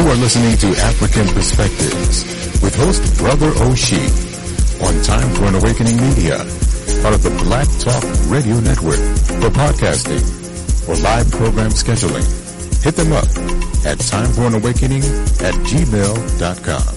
are listening to African Perspectives with host Brother Oshie on Time for an Awakening Media, part of the Black Talk Radio Network. For podcasting or live program scheduling, hit them up at timeforanawakening@gmail.com.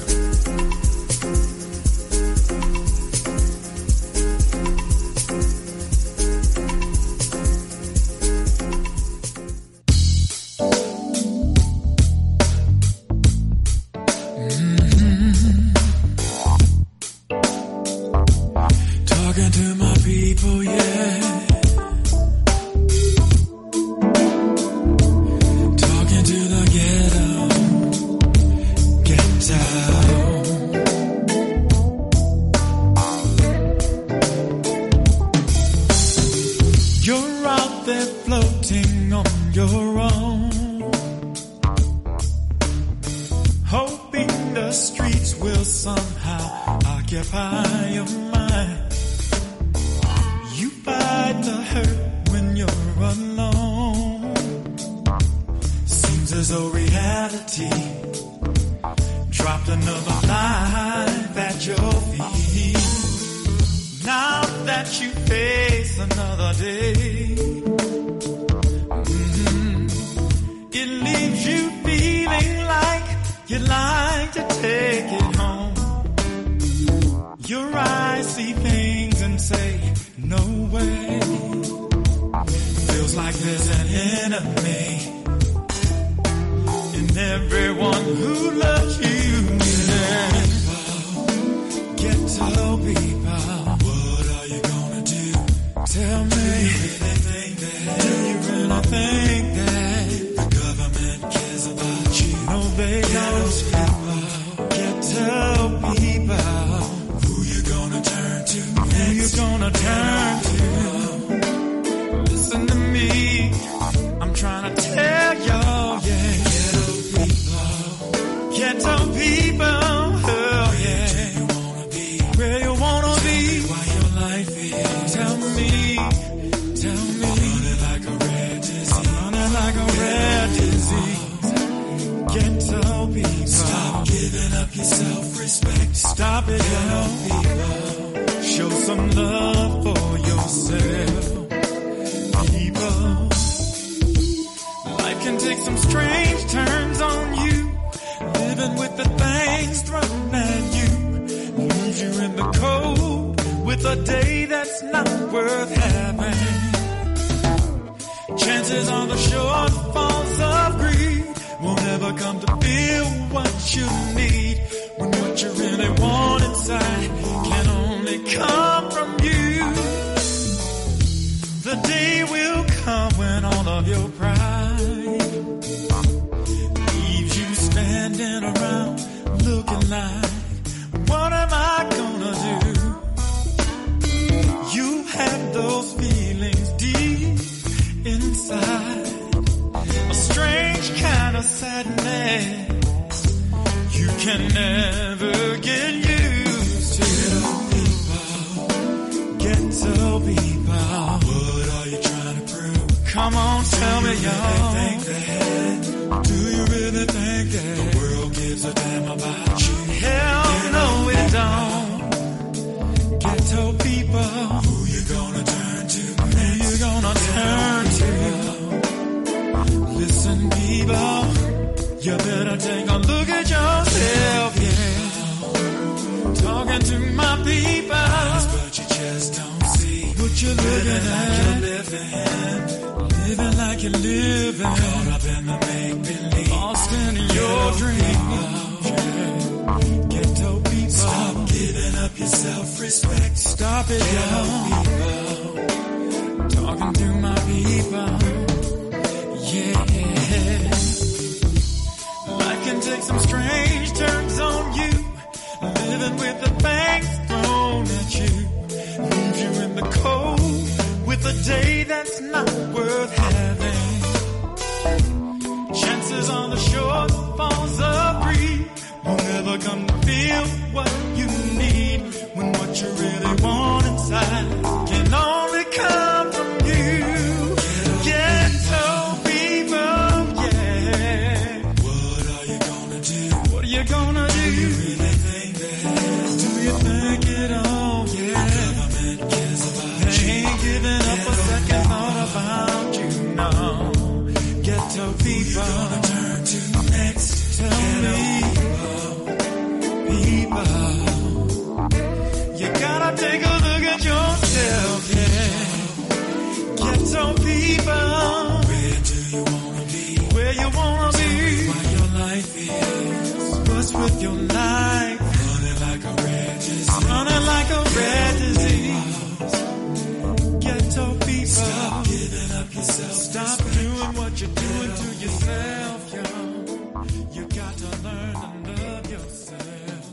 Can only come from you. Ghetto people, yeah. What are you gonna do? with your life. Running like a red disease. Running like a red disease. Ghetto people. Stop giving up yourself. Stop doing what you're doing to yourself, yo. You got to learn to love yourself.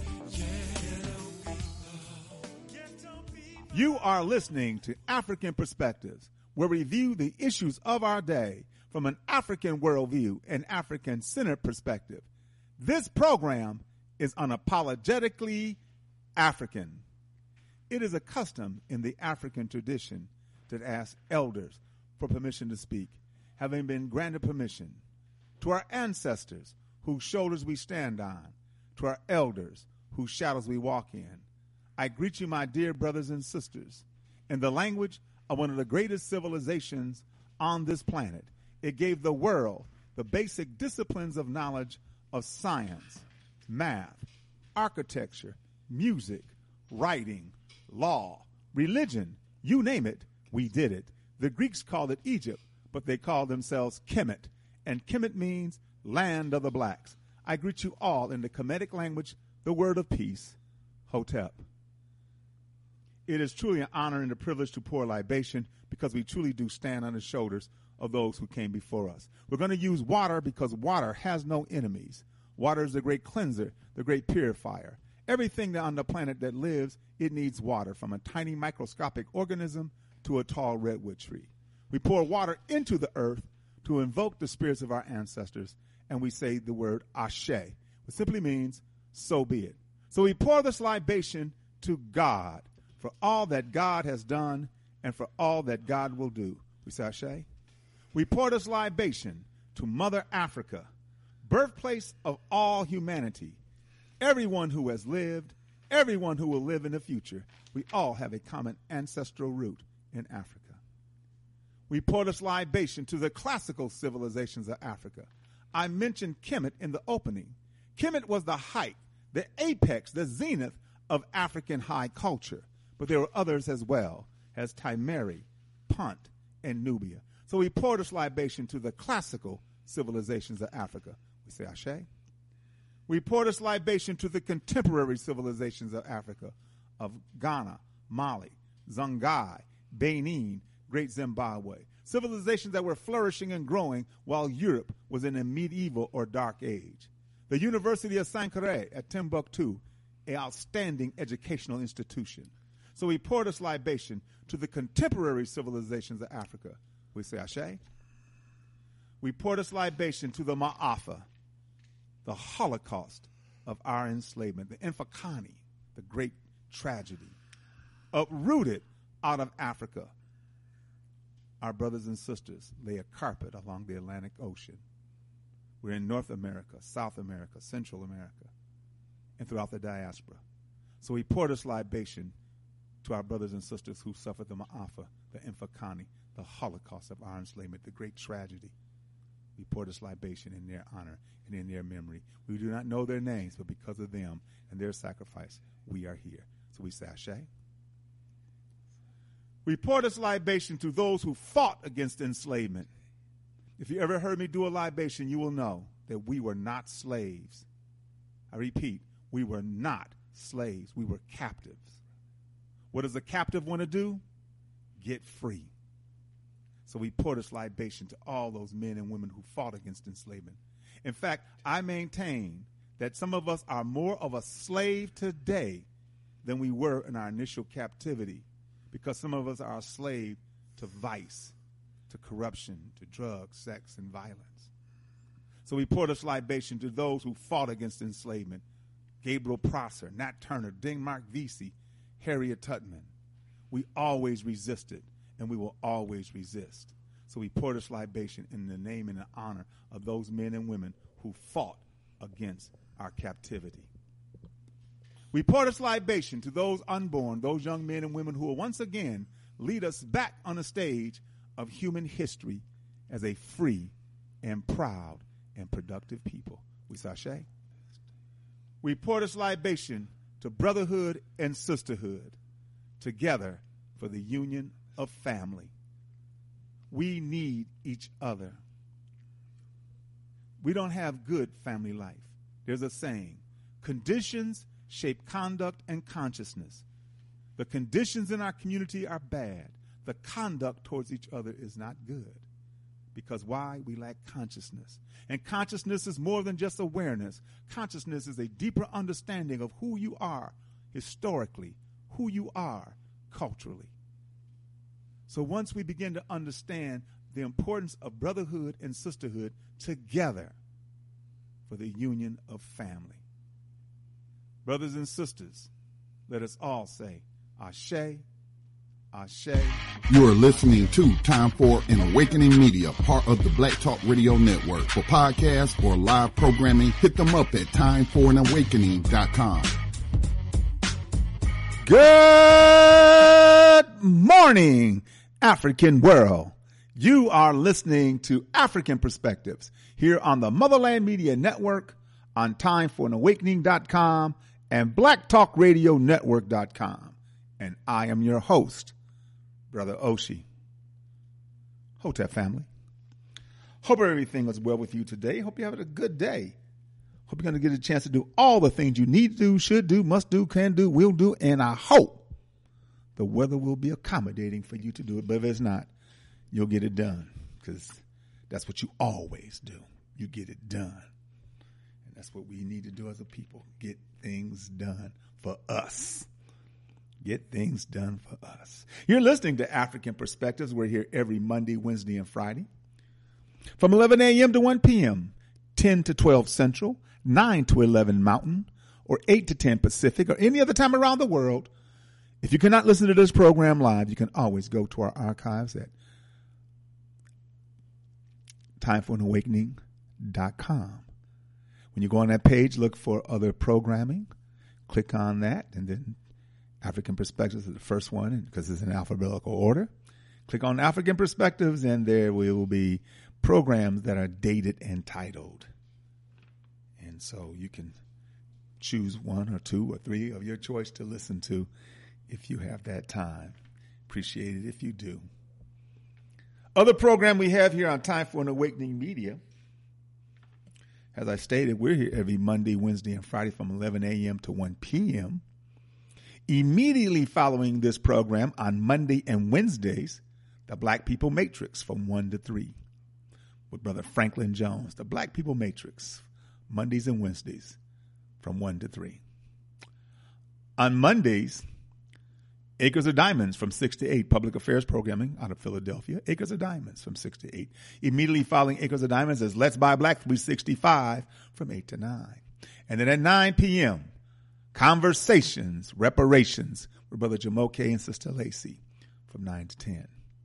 Ghetto people. You are listening to African Perspectives, where we review the issues of our day from an African worldview and African-centered perspective. This program is unapologetically African. It is a custom in the African tradition to ask elders for permission to speak, having been granted permission. To our ancestors, whose shoulders we stand on, to our elders, whose shadows we walk in, I greet you, my dear brothers and sisters, in the language of one of the greatest civilizations on this planet. It gave the world the basic disciplines of knowledge of science, math, architecture, music, writing, law, religion, you name it, we did it. The Greeks called it Egypt, but they called themselves Kemet, and Kemet means land of the blacks. I greet you all in the Kemetic language, the word of peace, Hotep. It is truly an honor and a privilege to pour libation because we truly do stand on the shoulders of those who came before us. We're going to use water because water has no enemies. Water is the great cleanser, the great purifier. Everything on the planet that lives, it needs water, from a tiny microscopic organism to a tall redwood tree. We pour water into the earth to invoke the spirits of our ancestors, and we say the word Ashe, which simply means, so be it. So we pour this libation to God for all that God has done and for all that God will do. We say Ashe. We pour this libation to Mother Africa, birthplace of all humanity. Everyone who has lived, everyone who will live in the future, we all have a common ancestral root in Africa. We pour this libation to the classical civilizations of Africa. I mentioned Kemet in the opening. Kemet was the height, the apex, the zenith of African high culture. But there were others as well, as Timeri, Punt, and Nubia. So we pour this libation to the classical civilizations of Africa. We say Ashe. We pour this libation to the contemporary civilizations of Africa, of Ghana, Mali, Songhai, Benin, Great Zimbabwe. Civilizations that were flourishing and growing while Europe was in a medieval or dark age. The University of Sankore at Timbuktu, an outstanding educational institution. So we pour this libation to the contemporary civilizations of Africa. We say Ashe. We pour this libation to the Ma'afa, the Holocaust of our enslavement, the Infakani, the great tragedy, uprooted out of Africa. Our brothers and sisters lay a carpet along the Atlantic Ocean. We're in North America, South America, Central America, and throughout the diaspora. So we pour this libation to our brothers and sisters who suffered the Ma'afa, the Infakani, the Holocaust of our enslavement, the great tragedy. We pour this libation in their honor and in their memory. We do not know their names, but because of them and their sacrifice, we are here. So we say Ashe. We pour this libation to those who fought against enslavement. If you ever heard me do a libation, you will know that we were not slaves. I repeat, we were not slaves. We were captives. What does a captive want to do? Get free. So we pour this libation to all those men and women who fought against enslavement. In fact, I maintain that some of us are more of a slave today than we were in our initial captivity, because some of us are a slave to vice, to corruption, to drugs, sex, and violence. So we pour this libation to those who fought against enslavement. Gabriel Prosser, Nat Turner, Denmark Vesey, Harriet Tubman. We always resisted, and we will always resist. So we pour this libation in the name and the honor of those men and women who fought against our captivity. We pour this libation to those unborn, those young men and women who will once again lead us back on the stage of human history as a free and proud and productive people. We say Ashe. We pour this libation to brotherhood and sisterhood, together for the union of family. We need each other. We don't have good family life. There's a saying, Conditions shape conduct and consciousness. The conditions in our community are bad. The conduct towards each other is not good. Because why? We lack consciousness. And consciousness is more than just awareness. Consciousness is a deeper understanding of who you are historically, who you are culturally. So once we begin to understand the importance of brotherhood and sisterhood together for the union of family. Brothers and sisters, let us all say, Ashe, Ashe. You are listening to Time for an Awakening Media, part of the Black Talk Radio Network. For podcasts or live programming, hit them up at timeforanawakening.com. Good morning, African world. You are listening to African Perspectives here on the Motherland Media Network, on timeforanawakening.com and blacktalkradionetwork.com. And I am your host, Brother Oshi. Hotep family. Hope everything is well with you today. Hope you're having a good day. Hope you're going to get a chance to do all the things you need to do, should do, must do, can do, will do. And I hope the weather will be accommodating for you to do it. But if it's not, you'll get it done, because that's what you always do. You get it done. And that's what we need to do as a people. Get things done for us. Get things done for us. You're listening to African Perspectives. We're here every Monday, Wednesday, and Friday from 11 a.m. to 1 p.m., 10 to 12 Central, 9 to 11 Mountain, or 8 to 10 Pacific, or any other time around the world. If you cannot listen to this program live, you can always go to our archives at timeforanawakening.com. When you go on that page, look for other programming, click on that, and then African Perspectives is the first one, because it's in alphabetical order. Click on African Perspectives, and there will be programs that are dated and titled. And so you can choose one or two or three of your choice to listen to if you have that time. Appreciate it if you do. Other program we have here on Time for an Awakening Media. As I stated, we're here every Monday, Wednesday, and Friday from 11 a.m. to 1 p.m. Immediately following this program on Monday and Wednesdays, the Black People Matrix from 1 to 3 with Brother Franklin Jones. The Black People Matrix, Mondays and Wednesdays from 1 to 3. On Mondays, Acres of Diamonds from 6 to 8, public affairs programming out of Philadelphia. Acres of Diamonds from 6 to 8. Immediately following Acres of Diamonds is Let's Buy Black 365 from 8 to 9. And then at 9 p.m., Conversations, Reparations with Brother Jamoke and Sister Lacey from 9 to 10.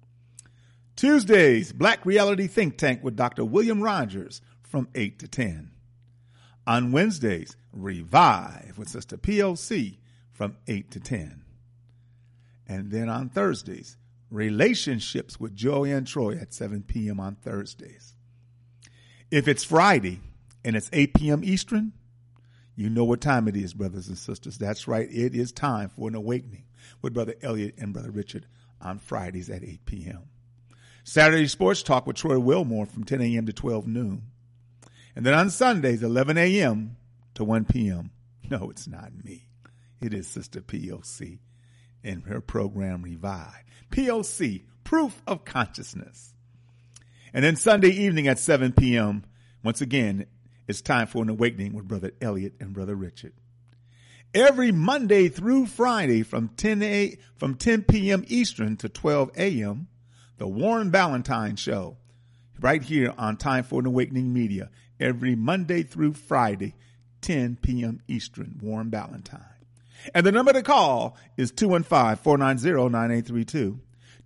Tuesdays, Black Reality Think Tank with Dr. William Rogers from 8 to 10. On Wednesdays, Revive with Sister POC from 8 to 10. And then on Thursdays, Relationships with Joanne Troy at 7 p.m. on Thursdays. If it's Friday and it's 8 p.m. Eastern, you know what time it is, brothers and sisters. That's right. It is time for an awakening with Brother Elliot and Brother Richard on Fridays at 8 p.m. Saturday Sports Talk with Troy Wilmore from 10 a.m. to 12 noon. And then on Sundays, 11 a.m. to 1 p.m. No, it's not me. It is Sister POC and her program Revive. POC, Proof of Consciousness. And then Sunday evening at 7 p.m., once again, it's time for an awakening with Brother Elliot and Brother Richard. Every Monday through Friday from 10 p.m. Eastern to 12 a.m., the Warren Ballantine Show, right here on Time for an Awakening Media. Every Monday through Friday, 10 p.m. Eastern, Warren Ballantine. And the number to call is 215-490-9832.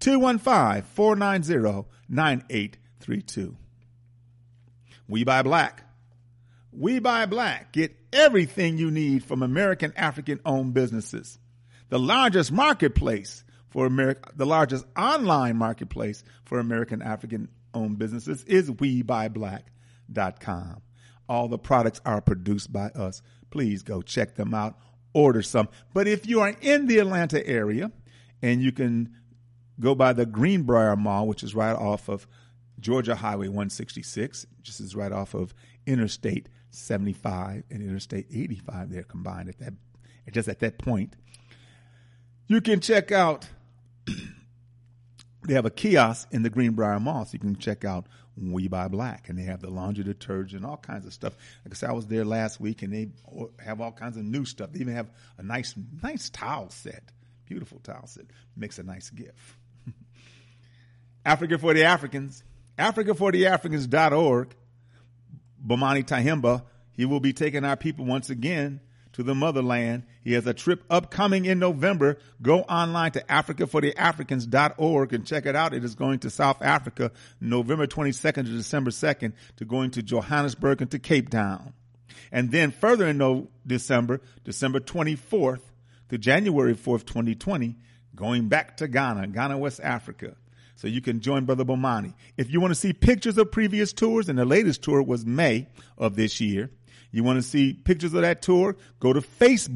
215-490-9832. We Buy Black. We Buy Black. Get everything you need from American African-owned businesses. The largest marketplace for America, the largest online marketplace for American African-owned businesses is WeBuyBlack.com. All the products are produced by us. Please go check them out. Order some. But if you are in the Atlanta area, and you can go by the Greenbrier Mall, which is right off of Georgia Highway 166, just is right off of Interstate 75 and Interstate 85 there combined at that point. You can check out, they have a kiosk in the Greenbrier Mall, so you can check out We Buy Black, and they have the laundry detergent, all kinds of stuff. Like I said, I was there last week, and they have all kinds of new stuff. They even have a nice towel set, beautiful towel set. Makes a nice gift. Africa for the Africans, AfricaForTheAfricans.org. Bomani Tyehimba, he will be taking our people once again to the motherland. He has a trip upcoming in November. Go online to AfricaForTheAfricans.org and check it out. It is going to South Africa, November 22nd to December 2nd, to going to Johannesburg and to Cape Town. And then further in December 24th to January 4th, 2020, going back to Ghana, West Africa. So you can join Brother Bomani. If you want to see pictures of previous tours, and the latest tour was May of this year, you want to see pictures of that tour, go to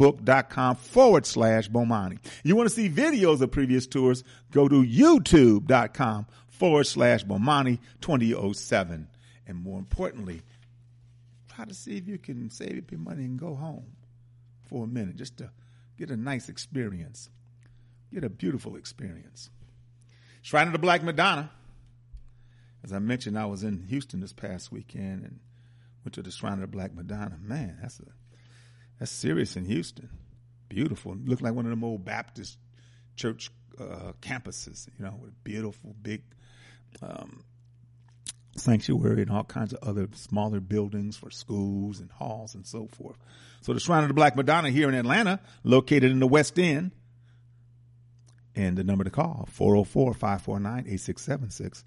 Facebook.com/Bomani. You want to see videos of previous tours, go to YouTube.com/Bomani 2007. And more importantly, try to see if you can save your money and go home for a minute just to get a nice experience, get a beautiful experience. Shrine of the Black Madonna. As I mentioned, I was in Houston this past weekend and went to the Shrine of the Black Madonna. Man, that's serious in Houston. Beautiful. It looked like one of them old Baptist church campuses, with a beautiful big sanctuary and all kinds of other smaller buildings for schools and halls and so forth. So the Shrine of the Black Madonna here in Atlanta, located in the West End. And the number to call, 404-549-8676.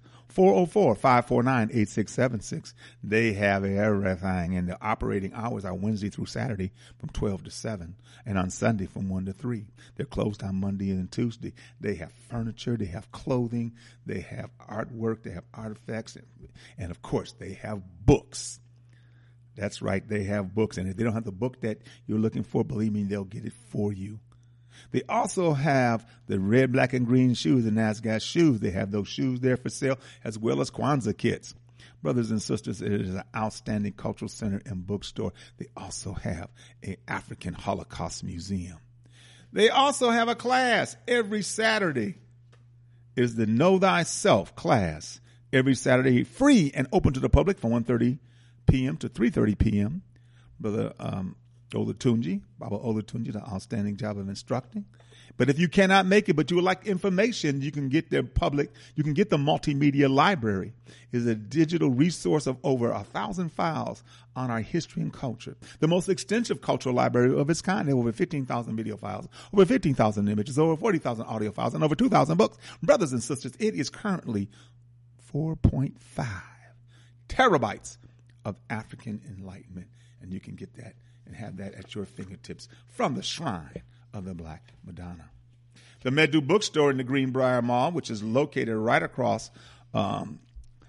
404-549-8676. They have everything. And the operating hours are Wednesday through Saturday from 12 to 7. And on Sunday from 1 to 3. They're closed on Monday and Tuesday. They have furniture. They have clothing. They have artwork. They have artifacts. And of course, they have books. That's right. They have books. And if they don't have the book that you're looking for, believe me, they'll get it for you. They also have the red, black, and green shoes, the NASDAQ shoes. They have those shoes there for sale, as well as Kwanzaa kits. Brothers and sisters, it is an outstanding cultural center and bookstore. They also have an African Holocaust museum. They also have a class every Saturday. It is the Know Thyself class. Every Saturday, free and open to the public from 1:30 p.m. to 3:30 p.m. Brother Olatunji, Baba Olatunji, the outstanding job of instructing. But if you cannot make it, but you would like information, you can get the multimedia library. It is a digital resource of over 1,000 files on our history and culture. The most extensive cultural library of its kind. There are over 15,000 video files, over 15,000 images, over 40,000 audio files, and over 2,000 books. Brothers and sisters, it is currently 4.5 terabytes of African enlightenment. And you can get that and have that at your fingertips from the Shrine of the Black Madonna. The Medu Bookstore in the Greenbrier Mall, which is located right across from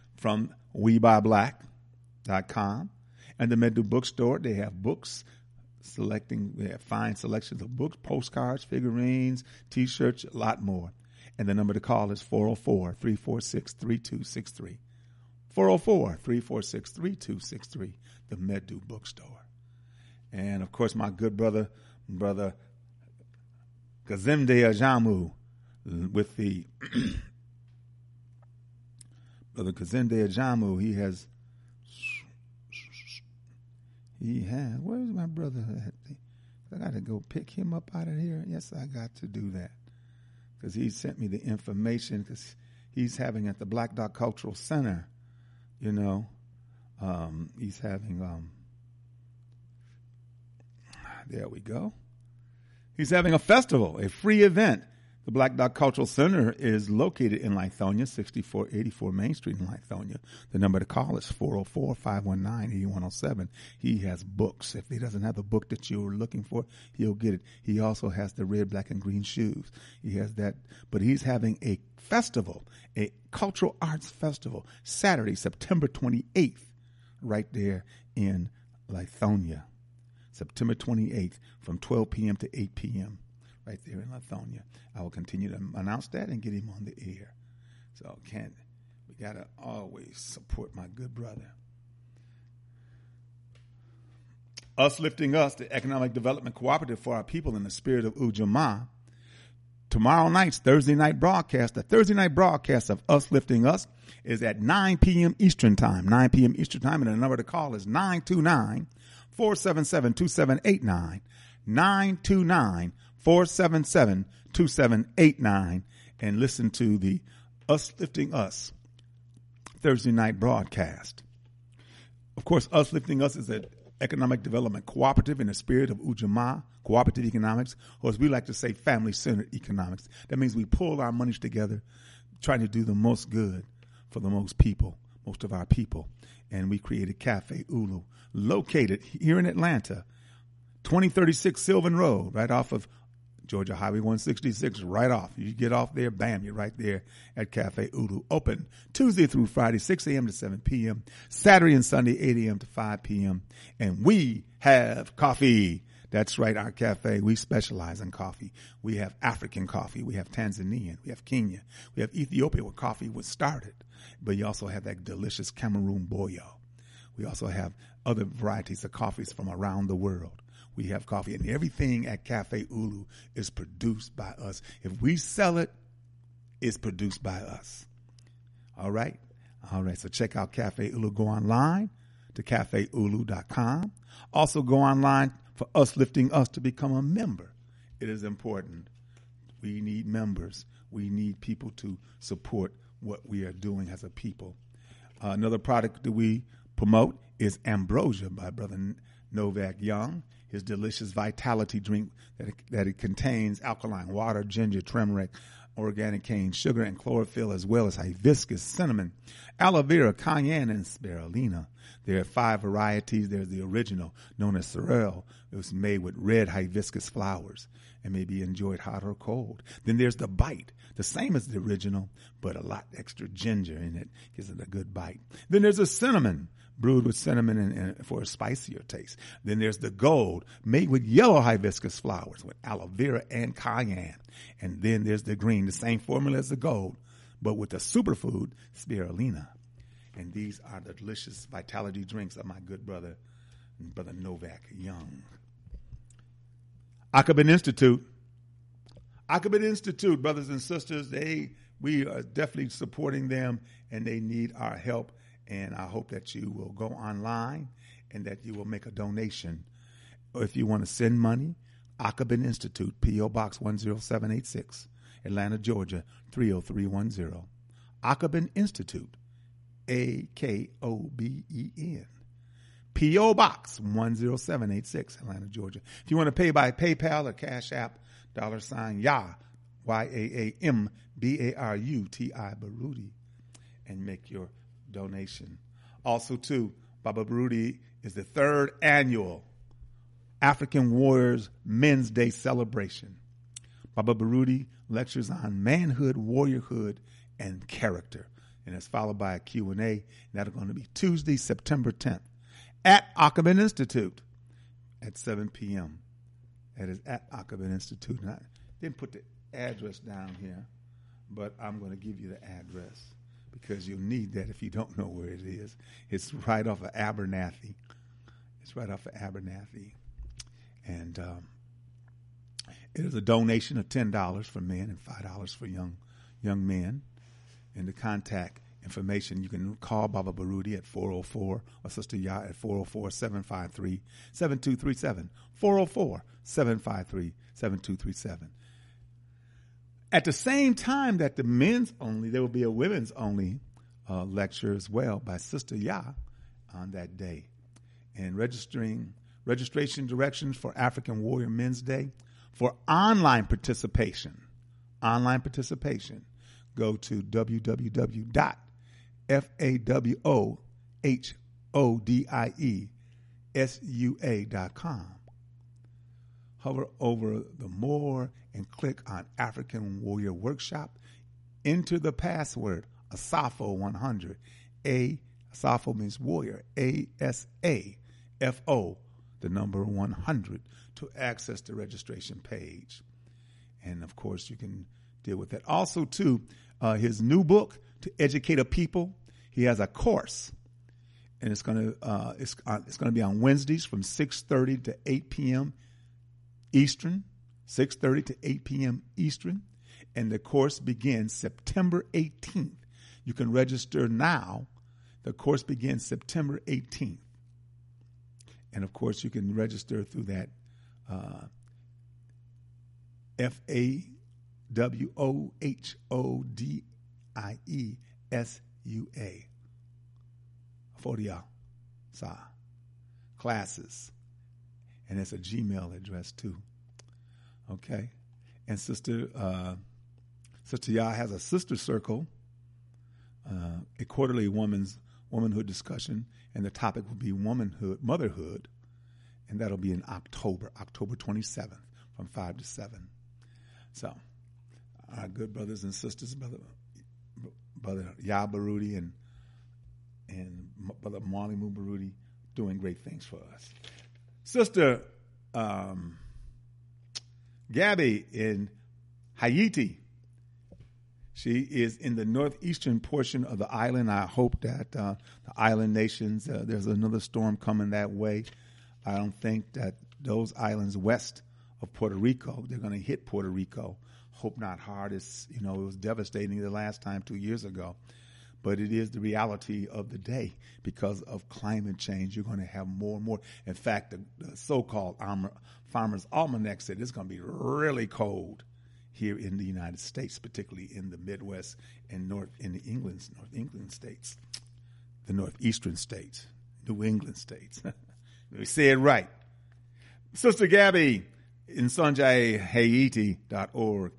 WeBuyBlack.com. And the Medu Bookstore, they have books, they have fine selections of books, postcards, figurines, T-shirts, a lot more. And the number to call is 404-346-3263. 404-346-3263, the Medu Bookstore. And, of course, my good brother Kazemde Ajamu with the Brother Kazemde Ajamu, he has, where's my brother at? I got to go pick him up out of here. Yes, I got to do that because he sent me the information because he's having at the Black Dog Cultural Center, he's having, there we go. He's having a festival, a free event. The Black Dog Cultural Center is located in Lithonia, 6484 Main Street in Lithonia. The number to call is 404-519-8107. He has books. If he doesn't have the book that you're looking for, he'll get it. He also has the red, black, and green shoes. He has that. But he's having a festival, a cultural arts festival, Saturday, September 28th, right there in Lithonia. September 28th from 12 p.m. to 8 p.m. right there in Lithonia. I will continue to announce that and get him on the air. So we got to always support my good brother. Us Lifting Us, the economic development cooperative for our people in the spirit of Ujamaa. Tomorrow night's Thursday night broadcast, the Thursday night broadcast of Us Lifting Us is at 9 p.m. Eastern Time. 9 p.m. Eastern Time, and the number to call is 929-477-2789. 929-477-2789. And listen to the Us Lifting Us Thursday night broadcast. Of course, Us Lifting Us is an economic development cooperative in the spirit of Ujamaa, cooperative economics, or as we like to say, family-centered economics. That means we pull our monies together, trying to do the most good for the most people, most of our people. And we created Cafe Ulu, located here in Atlanta, 2036 Sylvan Road, right off of Georgia Highway 166, right off. You get off there, bam, you're right there at Cafe Ulu. Open Tuesday through Friday, 6 a.m. to 7 p.m., Saturday and Sunday, 8 a.m. to 5 p.m. And we have coffee. That's right, our cafe, we specialize in coffee. We have African coffee. We have Tanzanian. We have Kenya. We have Ethiopia, where coffee was started. But you also have that delicious Cameroon boyo. We also have other varieties of coffees from around the world. We have coffee, and everything at Cafe Ulu is produced by us. If we sell it, it's produced by us. All right? All right, so check out Cafe Ulu. Go online to cafeulu.com. Also go online for Us Lifting Us to become a member. It is important. We need members. We need people to support what we are doing as a people. Another product that we promote is Ambrosia by Brother Novak Young. His delicious vitality drink that it contains alkaline water, ginger, turmeric, organic cane sugar, and chlorophyll, as well as hibiscus, cinnamon, aloe vera, cayenne, and spirulina. There are 5 varieties. There's the original, known as Sorrel. It was made with red hibiscus flowers and may be enjoyed hot or cold. Then there's the Bite, the same as the original, but a lot extra ginger in it, gives it a good bite. Then there's a cinnamon, brewed with cinnamon and for a spicier taste. Then there's the Gold, made with yellow hibiscus flowers with aloe vera and cayenne. And then there's the Green, the same formula as the Gold, but with the superfood spirulina. And these are the delicious vitality drinks of my good brother, Brother Novak Young. Akabin Institute. Akabin Institute, brothers and sisters, we are definitely supporting them, and they need our help. And I hope that you will go online and that you will make a donation. Or if you want to send money, Akabin Institute, P.O. Box 10786, Atlanta, Georgia, 30310. Akabin Institute, AKOBEN. P.O. Box 10786, Atlanta, Georgia. If you want to pay by PayPal or Cash App, $ YA, YAAMBARUTI, Baruti, and make your donation. Also, too, Baba Baruti is the 3rd annual African Warriors Men's Day celebration. Baba Baruti lectures on manhood, warriorhood, and character. And it's followed by a Q&A. And that's going to be Tuesday, September 10th at Akabin Institute at 7 p.m. That is at Akabin Institute. And I didn't put the address down here, but I'm going to give you the address because you'll need that if you don't know where it is. It's right off of Abernathy. And it is a donation of $10 for men and $5 for young men. And the contact information, you can call Baba Baruti at 404 or Sister Ya at 404-753-7237. 404-753-7237. At the same time that the men's only, there will be a women's only lecture as well by Sister Ya on that day. And registration directions for African Warrior Men's Day for online participation, go to www.fawhodieSua.com. Hover over the More and click on African Warrior Workshop. Enter the password ASAFO100. ASAFO means warrior. ASAFO, the number 100, to access the registration page. And of course, you can deal with that. Also, too, his new book, To Educate a People, he has a course. and it's going to be on Wednesdays from 6:30 to 8 p.m. Eastern, 6:30 to 8 p.m. Eastern, and the course begins September 18th. You can register now. The course begins September 18th, and of course you can register through that FAWOHODIESUA. Sa classes, and it's a Gmail address too. Okay, and Sister Yah has a sister circle, a quarterly womanhood discussion, and the topic will be motherhood, and that'll be in October 27th from 5 to 7. So, our good brothers and sisters, Brother Yah Baruti and Brother Marley Moon Baruti, doing great things for us. Sister Gabby in Haiti, she is in the northeastern portion of the island. I hope that the island nations, there's another storm coming that way. I don't think that those islands west of Puerto Rico, they're going to hit Puerto Rico. Hope not hard. It was devastating the last time 2 years ago. But it is the reality of the day because of climate change. You're going to have more and more. In fact, the so-called Farmer's Almanac said it's going to be really cold here in the United States, particularly in the Midwest and North England states, the northeastern states, New England states. We say it right. Sister Gabby in sonjahaiti.org,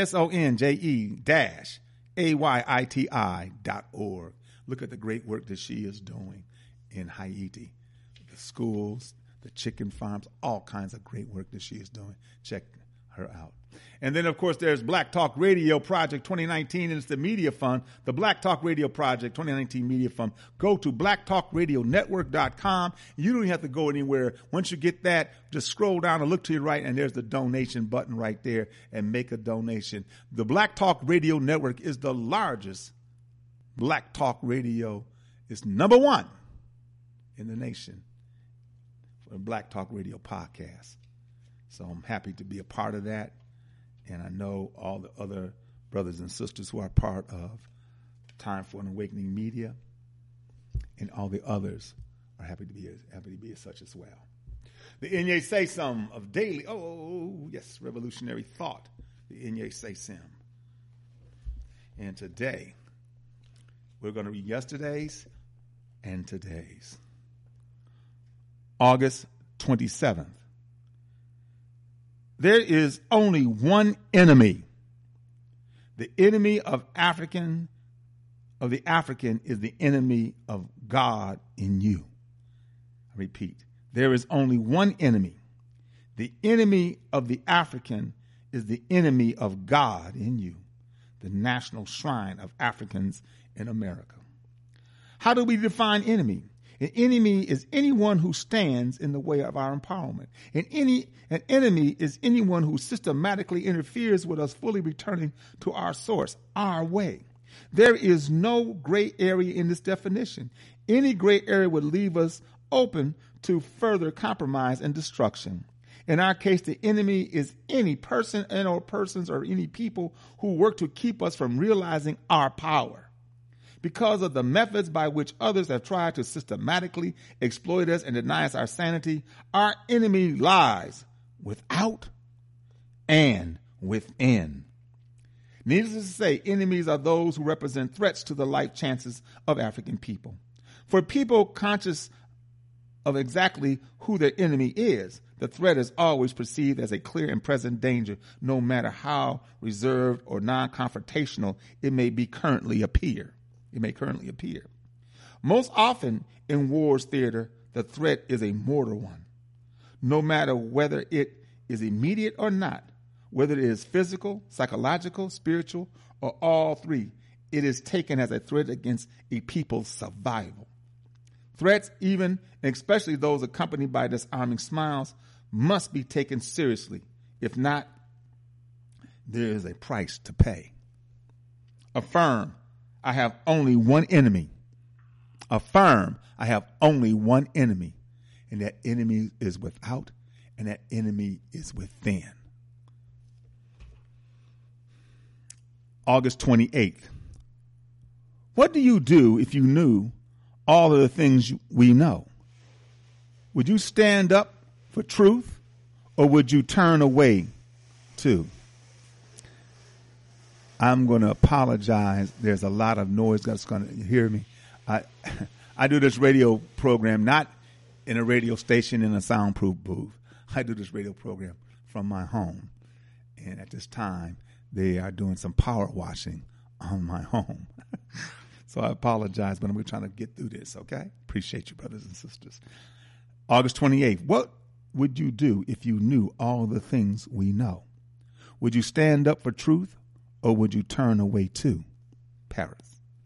SONJE-AYITI.org. Look at the great work that she is doing in Haiti. The schools, the chicken farms, all kinds of great work that she is doing. Check her out. And then, of course, there's Black Talk Radio Project 2019, and it's the Media Fund, the Black Talk Radio Project 2019 Media Fund. Go to blacktalkradionetwork.com. You don't have to go anywhere. Once you get that, just scroll down and look to your right, and there's the donation button right there, and make a donation. The Black Talk Radio Network is the largest Black Talk Radio. It's number one in the nation for Black Talk Radio podcast. So I'm happy to be a part of that. And I know all the other brothers and sisters who are part of Time for an Awakening Media, and all the others are happy to be as such as well. The Inye Say Some of daily, revolutionary thought. The Inye Say Some. And today, we're going to read yesterday's and today's. August 27th. There is only one enemy. The enemy of the African is the enemy of God in you. I repeat, there is only one enemy. The enemy of the African is the enemy of God in you, the National Shrine of Africans in America. How do we define enemy? An enemy is anyone who stands in the way of our empowerment. An enemy is anyone who systematically interferes with us fully returning to our source, our way. There is no gray area in this definition. Any gray area would leave us open to further compromise and destruction. In our case, the enemy is any person and or persons or any people who work to keep us from realizing our power. Because of the methods by which others have tried to systematically exploit us and deny us our sanity, our enemy lies without and within. Needless to say, enemies are those who represent threats to the life chances of African people. For people conscious of exactly who their enemy is, the threat is always perceived as a clear and present danger, no matter how reserved or non-confrontational it may currently appear. Most often in war's theater, the threat is a mortal one. No matter whether it is immediate or not, whether it is physical, psychological, spiritual, or all three, it is taken as a threat against a people's survival. Threats, even and especially those accompanied by disarming smiles, must be taken seriously. If not, there is a price to pay. Affirm, I have only one enemy. Affirm, I have only one enemy, and that enemy is without, and that enemy is within. August 28th. What do you do if you knew all of the things we know? Would you stand up for truth, or would you turn away too? I'm going to apologize. There's a lot of noise that's going to hear me. I do this radio program not in a radio station in a soundproof booth. I do this radio program from my home. And at this time, they are doing some power washing on my home. So I apologize, but I'm trying to get through this, okay? Appreciate you, brothers and sisters. August 28th. What would you do if you knew all the things we know? Would you stand up for truth, or would you turn away too? Paris.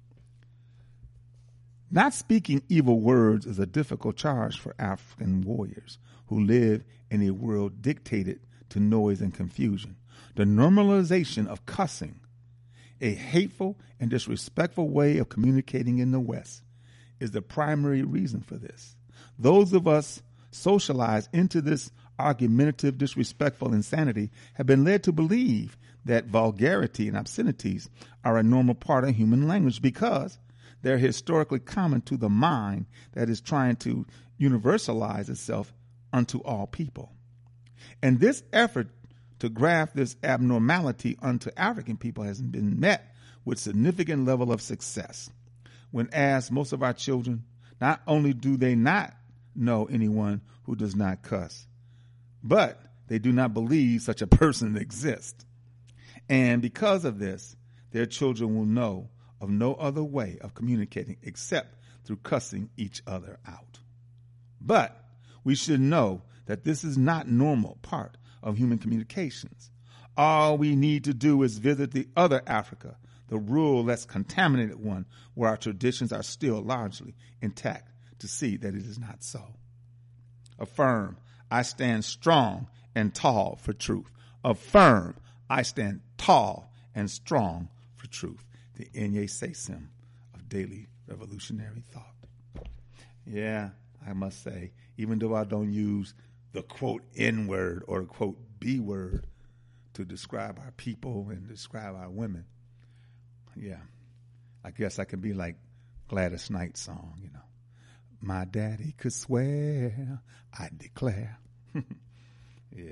Not speaking evil words is a difficult charge for African warriors who live in a world dictated to noise and confusion. The normalization of cussing, a hateful and disrespectful way of communicating in the West, is the primary reason for this. Those of us socialized into this argumentative, disrespectful insanity have been led to believe that vulgarity and obscenities are a normal part of human language because they're historically common to the mind that is trying to universalize itself unto all people. And this effort to graft this abnormality unto African people has been met with significant level of success. When asked, most of our children, not only do they not know anyone who does not cuss, but they do not believe such a person exists. And because of this, their children will know of no other way of communicating except through cussing each other out. But we should know that this is not normal part of human communications. All we need to do is visit the other Africa, the rural, less contaminated one, where our traditions are still largely intact, to see that it is not so. Affirm, I stand strong and tall for truth. Affirm, I stand tall and strong for truth. The Enye Sesim of daily revolutionary thought. Yeah, I must say, even though I don't use the quote N word or the quote B word to describe our people and describe our women, yeah, I guess I could be like Gladys Knight's song, you know. My daddy could swear, I declare. Yeah.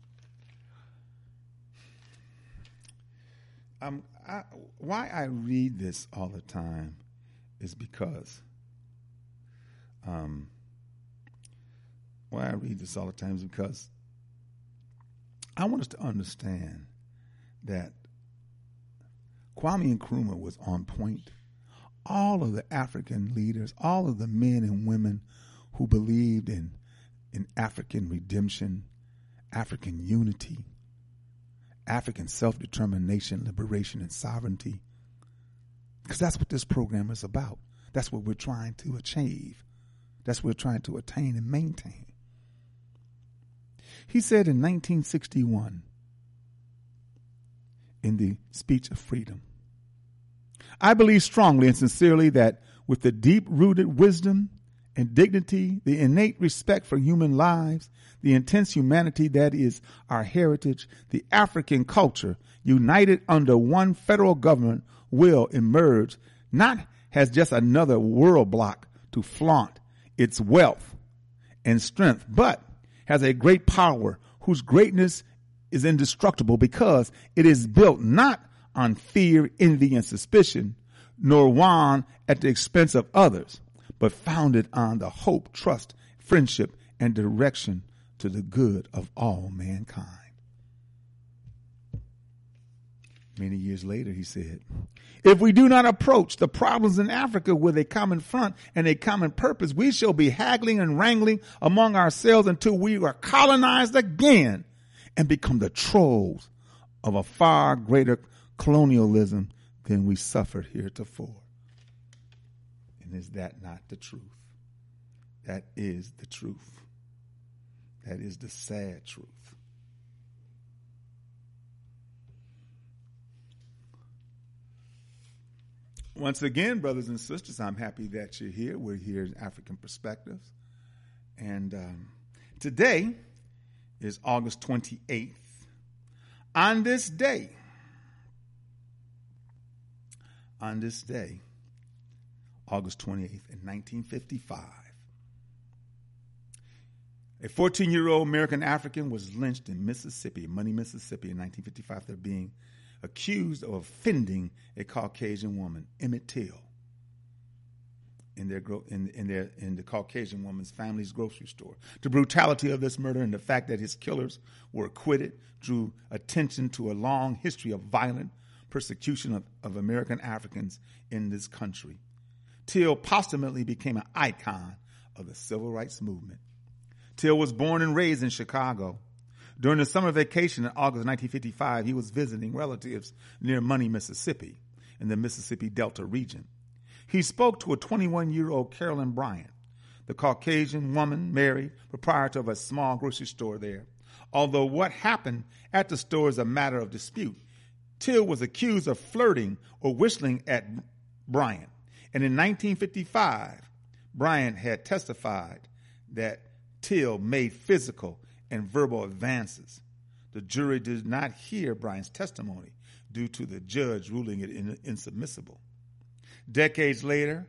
Why I read this all the time is because I want us to understand that Kwame Nkrumah was on point. All of the African leaders, all of the men and women who believed in African redemption, African unity, African self-determination, liberation, and sovereignty. Because that's what this program is about. That's what we're trying to achieve. That's what we're trying to attain and maintain. He said in 1961, in the Speech of Freedom, I believe strongly and sincerely that with the deep-rooted wisdom and dignity, the innate respect for human lives, the intense humanity that is our heritage, the African culture, united under one federal government, will emerge not as just another world bloc to flaunt its wealth and strength, but has a great power whose greatness is indestructible because it is built not on fear, envy, and suspicion, nor won at the expense of others, but founded on the hope, trust, friendship, and direction to the good of all mankind. Many years later, he said, if we do not approach the problems in Africa with a common front and a common purpose, we shall be haggling and wrangling among ourselves until we are colonized again and become the trolls of a far greater colonialism than we suffered heretofore. And is that not the truth? That is the truth. That is the sad truth. Once again, brothers and sisters, I'm happy that you're here. We're here in African Perspectives. And today is August 28th. On this day, August 28th in 1955, a 14-year-old American African was lynched in Mississippi, Money, Mississippi in 1955 after being accused of offending a Caucasian woman, Emmett Till, in the Caucasian woman's family's grocery store. The brutality of this murder and the fact that his killers were acquitted drew attention to a long history of violent persecution of American Africans in this country. Till posthumously became an icon of the civil rights movement. Till was born and raised in Chicago. During the summer vacation in August 1955, he was visiting relatives near Money, Mississippi, in the Mississippi Delta region. He spoke to a 21-year-old Carolyn Bryant, the Caucasian woman married, proprietor of a small grocery store there. Although what happened at the store is a matter of dispute, Till was accused of flirting or whistling at Bryant. And in 1955, Bryant had testified that Till made physical and verbal advances. The jury did not hear Bryant's testimony due to the judge ruling it insubmissible. Decades later,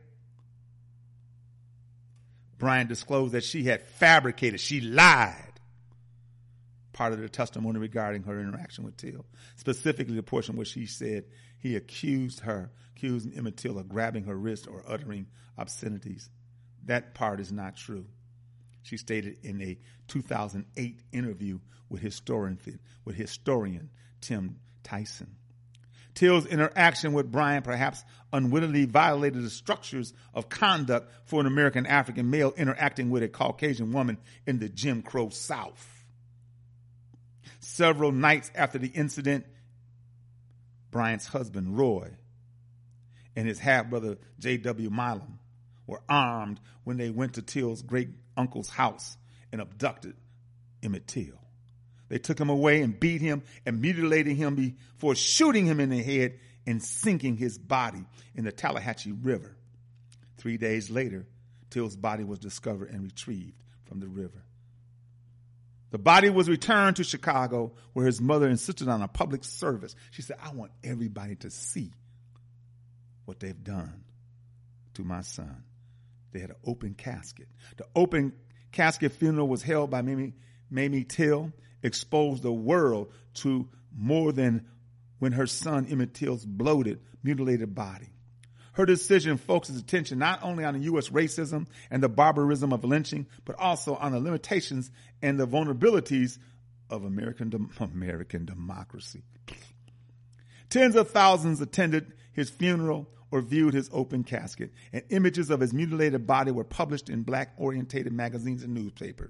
Bryant disclosed that she had fabricated, she lied, part of the testimony regarding her interaction with Till, specifically the portion where she said he accused Emmett Till of grabbing her wrist or uttering obscenities. That part is not true. She stated in a 2008 interview with historian Tim Tyson. Till's interaction with Bryant perhaps unwittingly violated the structures of conduct for an American African male interacting with a Caucasian woman in the Jim Crow South. Several nights after the incident, Bryant's husband, Roy, and his half-brother, J.W. Milam, were armed when they went to Till's great-uncle's house and abducted Emmett Till. They took him away and beat him and mutilated him before shooting him in the head and sinking his body in the Tallahatchie River. 3 days later, Till's body was discovered and retrieved from the river. The body was returned to Chicago, where his mother insisted on a public service. She said, I want everybody to see what they've done to my son. They had an open casket. The open casket funeral was held by Mamie Till, exposed the world to more than when her son Emmett Till's bloated, mutilated body. Her decision focuses attention not only on the U.S. racism and the barbarism of lynching, but also on the limitations and the vulnerabilities of American democracy. Tens of thousands attended his funeral or viewed his open casket, and images of his mutilated body were published in black-orientated magazines and newspapers.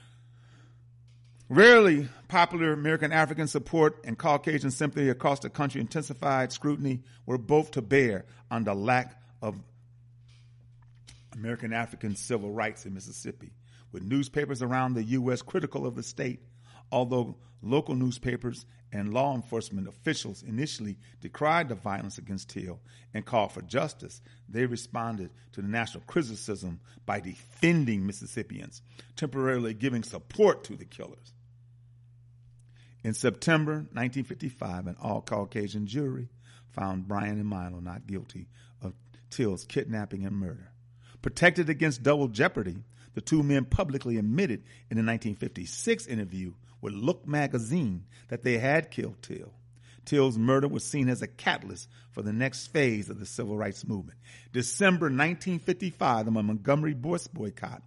Rarely popular American African support and Caucasian sympathy across the country intensified scrutiny were both to bear on the lack of American African civil rights in Mississippi, with newspapers around the U.S. critical of the state. Although local newspapers and law enforcement officials initially decried the violence against Till and called for justice, they responded to the national criticism by defending Mississippians, temporarily giving support to the killers. In September 1955, an all-Caucasian jury found Bryant and Milo not guilty of Till's kidnapping and murder. Protected against double jeopardy, the two men publicly admitted in a 1956 interview with Look magazine that they had killed Till. Till's murder was seen as a catalyst for the next phase of the civil rights movement. December 1955, the Montgomery bus boycott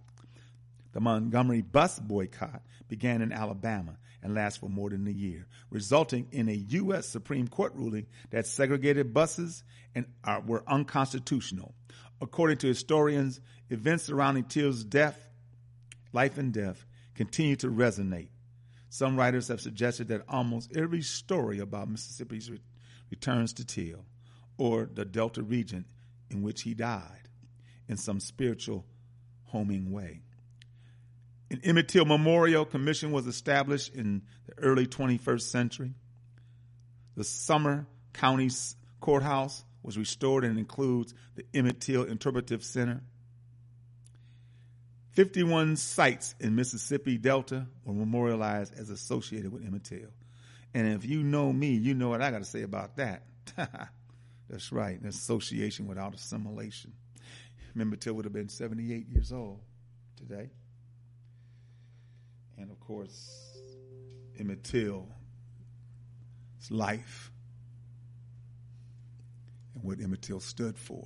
began in Alabama and lasted for more than a year, resulting in a U.S. Supreme Court ruling that segregated buses were unconstitutional. According to historians, events surrounding Till's life and death, continue to resonate. Some writers have suggested that almost every story about Mississippi's returns to Till, or the Delta region in which he died, in some spiritual homing way. An Emmett Till Memorial Commission was established in the early 21st century. The Sumner County Courthouse was restored and includes the Emmett Till Interpretive Center. 51 sites in Mississippi Delta were memorialized as associated with Emmett Till. And if you know me, you know what I got to say about that. That's right, an association without assimilation. Emmett Till would have been 78 years old today. And of course, Emmett Till's life and what Emmett Till stood for.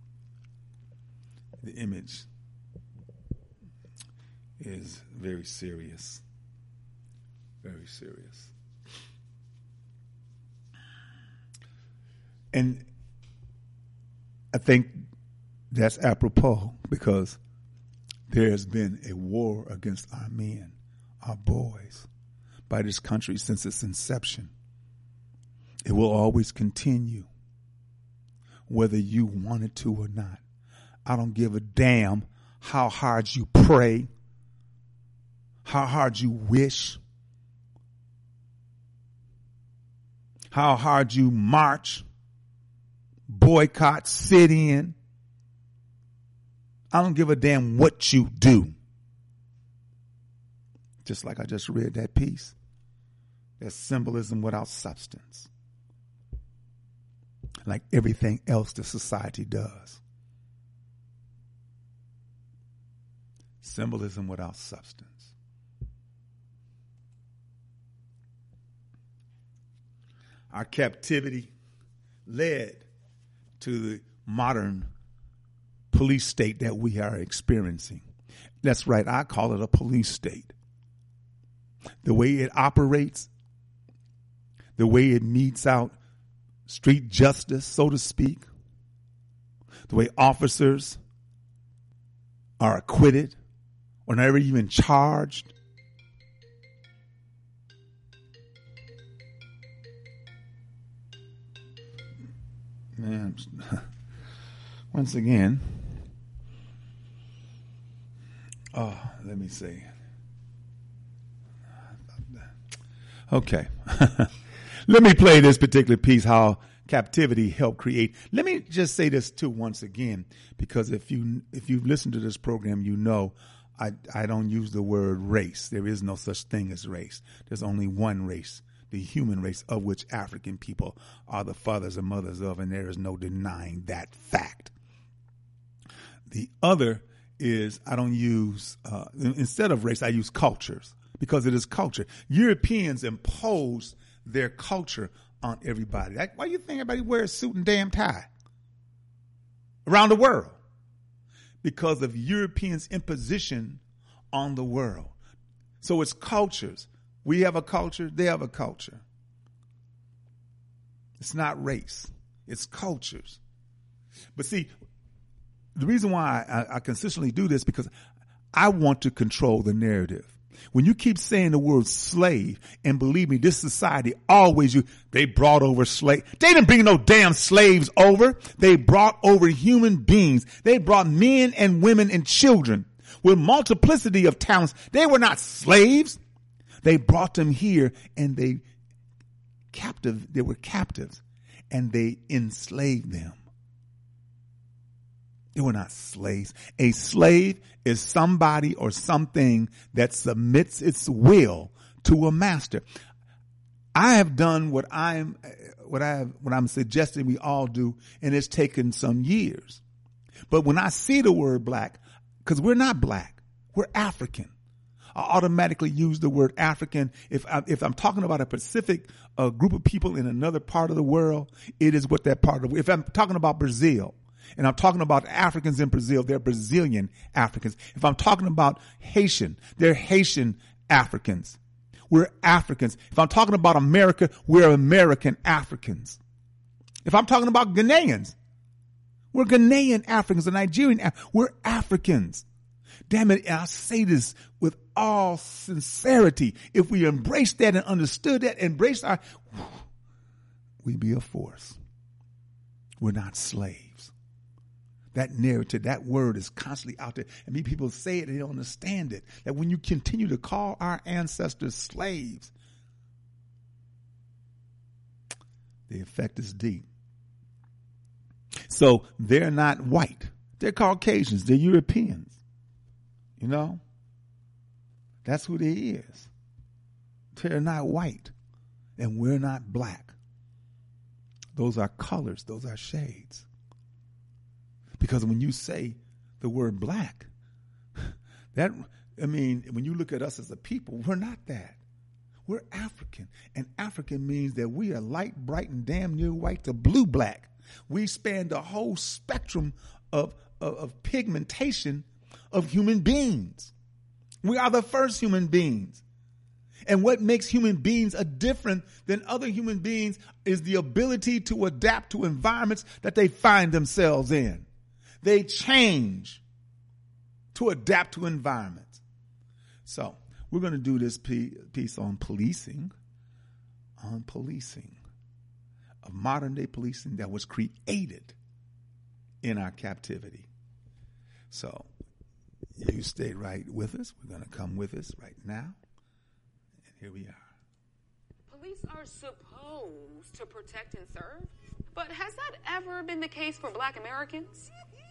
The image is very serious. Very serious. And I think that's apropos because there has been a war against our men, our boys, by this country since its inception. It will always continue, whether you want it to or not. I don't give a damn how hard you pray, how hard you wish, how hard you march, boycott, sit in. I don't give a damn what you do. Just like I just read that piece. There's symbolism without substance. Like everything else that society does. Symbolism without substance. Our captivity led to the modern police state that we are experiencing. That's right, I call it a police state. The way it operates, the way it metes out street justice, so to speak, the way officers are acquitted or never even charged. Man, once again, let me see. Okay. Let me play this particular piece, how captivity helped create. Let me just say this too once again, because if you've listened to this program, you know I don't use the word race. There is no such thing as race. There's only one race, the human race, of which African people are the fathers and mothers of, and there is no denying that fact. The other is I don't use, instead of race, I use cultures, because it is culture. Europeans impose their culture on everybody. Like, why do you think everybody wears a suit and damn tie around the world? Because of Europeans' imposition on the world. So it's cultures. We have a culture, they have a culture. It's not race, it's cultures. But see, the reason why I consistently do this, because I want to control the narrative. When you keep saying the word slave, and believe me, this society always, they brought over slaves. They didn't bring no damn slaves over. They brought over human beings. They brought men and women and children with multiplicity of talents. They were not slaves. They brought them here and they were captives and they enslaved them. They were not slaves. A slave is somebody or something that submits its will to a master. I have done what I'm suggesting we all do, and it's taken some years. But when I see the word black, because we're not black, we're African. I automatically use the word African. If I'm talking about a specific group of people in another part of the world, it is what that part of the. If I'm talking about Brazil, and I'm talking about Africans in Brazil, they're Brazilian Africans. If I'm talking about Haitian, they're Haitian Africans. We're Africans. If I'm talking about America, we're American Africans. If I'm talking about Ghanaians, we're Ghanaian Africans, or Nigerian, we're Africans. Damn it, and I say this with all sincerity. If we embrace that and understood that, we'd be a force. We're not slaves. That narrative, that word is constantly out there. And many people say it, they don't understand it. That when you continue to call our ancestors slaves, the effect is deep. So they're not white. They're Caucasians. They're Europeans. You know? That's who they is. They're not white. And we're not black. Those are colors. Those are shades. Because when you say the word black, when you look at us as a people, we're not that. We're African. And African means that we are light, bright, and damn near white to blue-black. We span the whole spectrum of pigmentation of human beings. We are the first human beings. And what makes human beings different than other human beings is the ability to adapt to environments that they find themselves in. They change to adapt to environments. So we're going to do this piece on policing, of modern day policing that was created in our captivity. So you stay right with us. We're going to come with us right now. And here we are. Police are supposed to protect and serve, but has that ever been the case for Black Americans?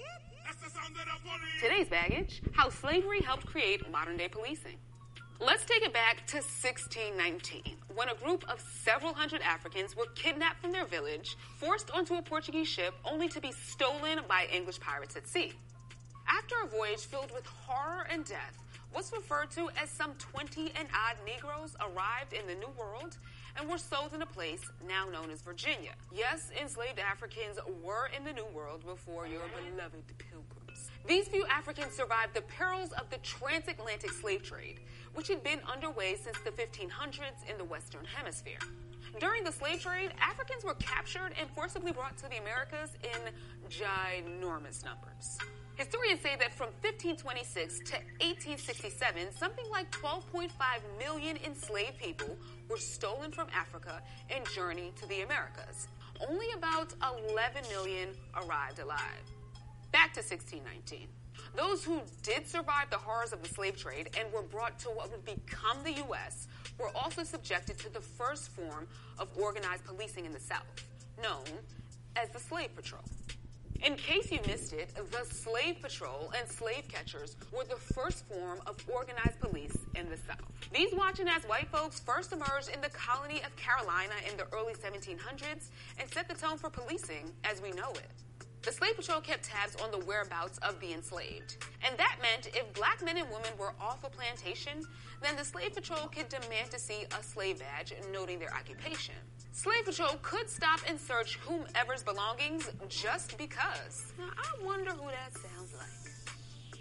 Today's baggage, how slavery helped create modern day policing. Let's take it back to 1619, when a group of several hundred Africans were kidnapped from their village, forced onto a Portuguese ship, only to be stolen by English pirates at sea. After a voyage filled with horror and death, what's referred to as some 20 and odd Negroes arrived in the New World and were sold in a place now known as Virginia. Yes, enslaved Africans were in the New World before your beloved Pilgrims. These few Africans survived the perils of the transatlantic slave trade, which had been underway since the 1500s in the Western Hemisphere. During the slave trade, Africans were captured and forcibly brought to the Americas in ginormous numbers. Historians say that from 1526 to 1867, something like 12.5 million enslaved people were stolen from Africa and journeyed to the Americas. Only about 11 million arrived alive. Back to 1619. Those who did survive the horrors of the slave trade and were brought to what would become the U.S. were also subjected to the first form of organized policing in the South, known as the Slave Patrol. In case you missed it, the Slave Patrol and slave catchers were the first form of organized police in the South. These watching-ass white folks first emerged in the colony of Carolina in the early 1700s and set the tone for policing as we know it. The Slave Patrol kept tabs on the whereabouts of the enslaved. And that meant if black men and women were off a plantation, then the Slave Patrol could demand to see a slave badge noting their occupation. Slave Patrol could stop and search whomever's belongings just because. Now, I wonder who that sounds like.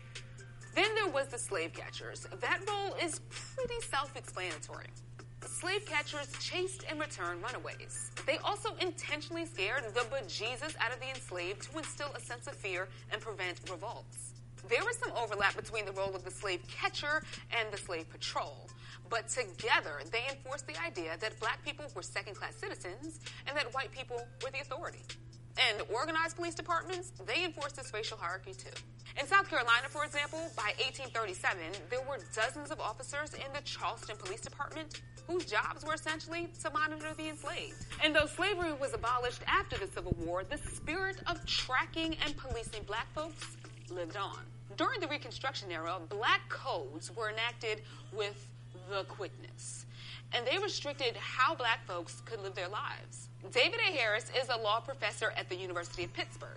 Then there was the slave catchers. That role is pretty self-explanatory. Slave catchers chased and returned runaways. They also intentionally scared the bejesus out of the enslaved to instill a sense of fear and prevent revolts. There was some overlap between the role of the slave catcher and the slave patrol, but together they enforced the idea that black people were second-class citizens and that white people were the authority. And organized police departments, they enforced this racial hierarchy too. In South Carolina, for example, by 1837, there were dozens of officers in the Charleston Police Department whose jobs were essentially to monitor the enslaved. And though slavery was abolished after the Civil War, the spirit of tracking and policing black folks lived on. During the Reconstruction era, black codes were enacted with the quickness, and they restricted how black folks could live their lives. David A. Harris is a law professor at the University of Pittsburgh.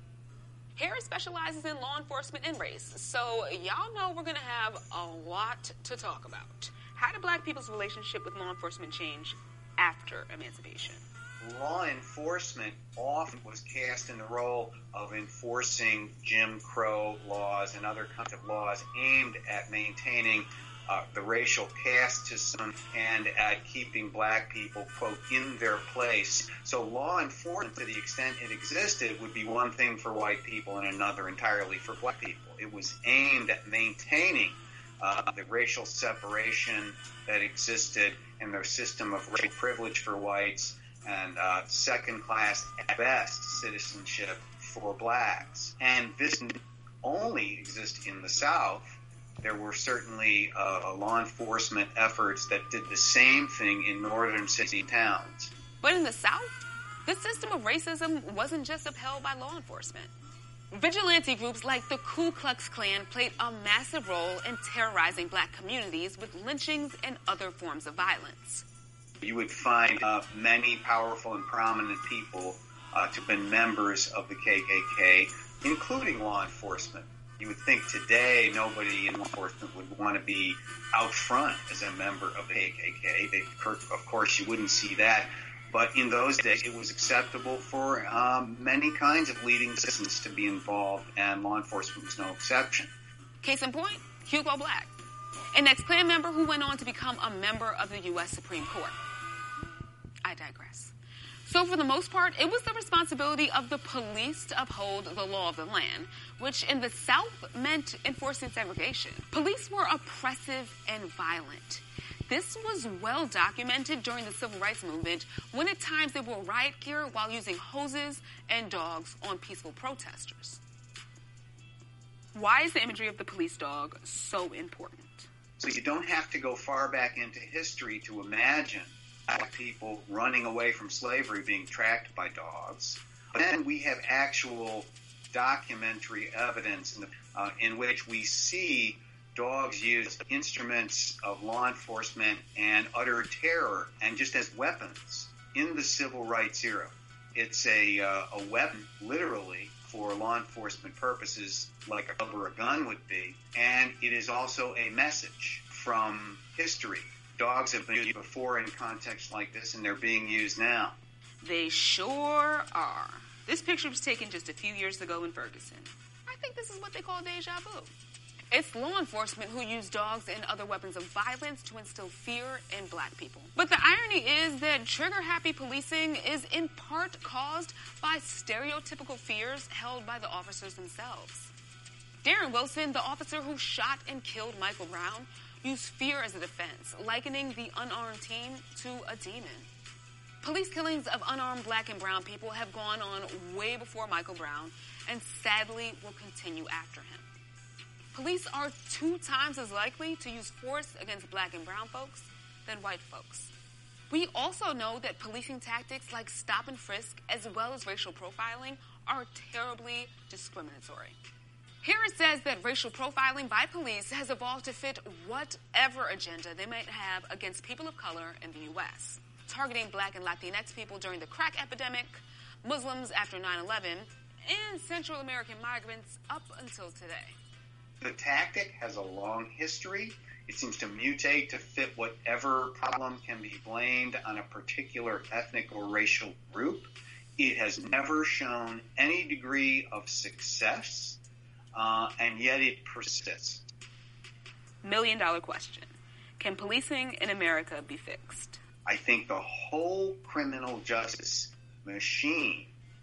Harris specializes in law enforcement and race, so y'all know we're going to have a lot to talk about. How did black people's relationship with law enforcement change after emancipation? Law enforcement often was cast in the role of enforcing Jim Crow laws and other kinds of laws aimed at maintaining the racial caste system and at keeping black people, quote, in their place. So law enforcement, to the extent it existed, would be one thing for white people and another entirely for black people. It was aimed at maintaining the racial separation that existed in their system of racial privilege for whites and second-class, at best, citizenship for blacks. And this didn't only exist in the South. There were certainly law enforcement efforts that did the same thing in northern city towns. But in the South, the system of racism wasn't just upheld by law enforcement. Vigilante groups like the Ku Klux Klan played a massive role in terrorizing black communities with lynchings and other forms of violence. You would find many powerful and prominent people to have been members of the KKK, including law enforcement. You would think today nobody in law enforcement would want to be out front as a member of the KKK. Of course, you wouldn't see that. But in those days, it was acceptable for many kinds of leading citizens to be involved, and law enforcement was no exception. Case in point, Hugo Black, an ex-Klan member who went on to become a member of the U.S. Supreme Court. I digress. So for the most part, it was the responsibility of the police to uphold the law of the land, which in the South meant enforcing segregation. Police were oppressive and violent. This was well documented during the Civil Rights Movement, when at times they wore riot gear while using hoses and dogs on peaceful protesters. Why is the imagery of the police dog so important? So you don't have to go far back into history to imagine people running away from slavery being tracked by dogs. But then we have actual documentary evidence in which we see dogs used instruments of law enforcement and utter terror and just as weapons in the civil rights era. It's a weapon, literally, for law enforcement purposes, like a club or a gun would be. And it is also a message from history. Dogs have been used before in contexts like this, and they're being used now. They sure are. This picture was taken just a few years ago in Ferguson. I think this is what they call deja vu. It's law enforcement who use dogs and other weapons of violence to instill fear in black people. But the irony is that trigger-happy policing is in part caused by stereotypical fears held by the officers themselves. Darren Wilson, the officer who shot and killed Michael Brown, used fear as a defense, likening the unarmed teen to a demon. Police killings of unarmed black and brown people have gone on way before Michael Brown, and sadly will continue after him. Police are 2 times as likely to use force against black and brown folks than white folks. We also know that policing tactics like stop and frisk, as well as racial profiling, are terribly discriminatory. Here it says that racial profiling by police has evolved to fit whatever agenda they might have against people of color in the U.S., targeting black and Latinx people during the crack epidemic, Muslims after 9/11, and Central American migrants up until today. The tactic has a long history. It seems to mutate to fit whatever problem can be blamed on a particular ethnic or racial group. It has never shown any degree of success, and yet it persists. $1 million question. Can policing in America be fixed? I think the whole criminal justice machine,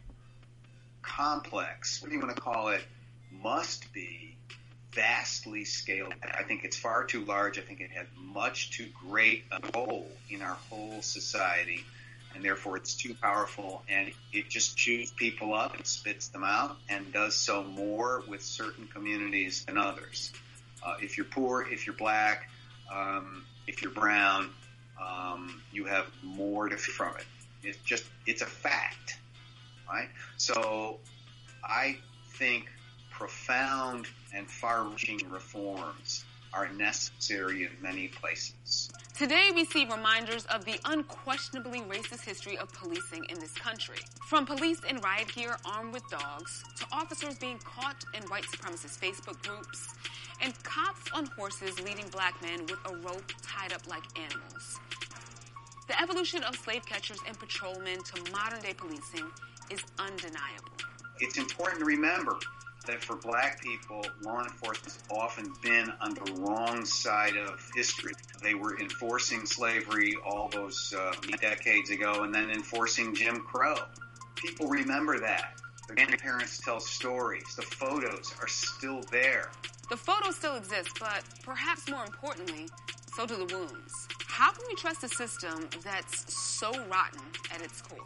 complex, what do you want to call it, must be vastly scaled. I think it's far too large. I think it has much too great a role in our whole society, and therefore it's too powerful, and it just chews people up and spits them out and does so more with certain communities than others. If you're poor, if you're black, if you're brown, you have more to from it. It's a fact, right? So I think profound and far-reaching reforms are necessary in many places. Today, we see reminders of the unquestionably racist history of policing in this country. From police in riot gear armed with dogs, to officers being caught in white supremacist Facebook groups, and cops on horses leading black men with a rope tied up like animals. The evolution of slave catchers and patrolmen to modern-day policing is undeniable. It's important to remember that for black people, law enforcement has often been on the wrong side of history. They were enforcing slavery all those decades ago and then enforcing Jim Crow. People remember that. Their grandparents tell stories. The photos are still there. The photos still exist, but perhaps more importantly, so do the wounds. How can we trust a system that's so rotten at its core?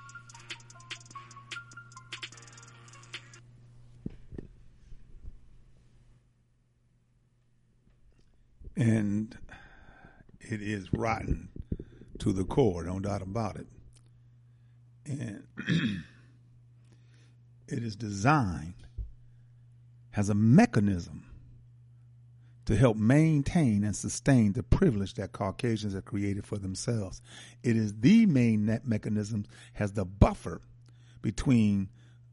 And it is rotten to the core, no doubt about it. And is designed, has a mechanism to help maintain and sustain the privilege that Caucasians have created for themselves. It is the main mechanism, has the buffer between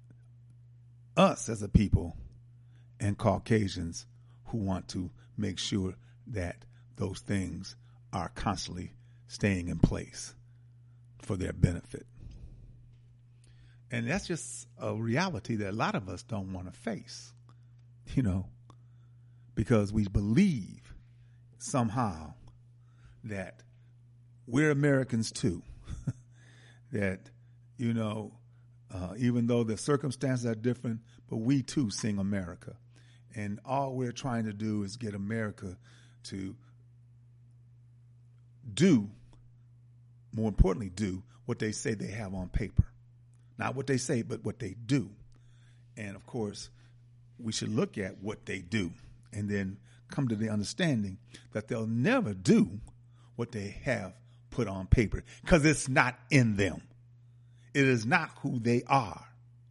us as a people and Caucasians who want to make sure that those things are constantly staying in place for their benefit. And that's just a reality that a lot of us don't want to face, because we believe somehow that we're Americans too. That, even though the circumstances are different, but we too sing America. And all we're trying to do is get America to do, more importantly, do what they say they have on paper. Not what they say, but what they do. And of course, we should look at what they do and then come to the understanding that they'll never do what they have put on paper because it's not in them. It is not who they are.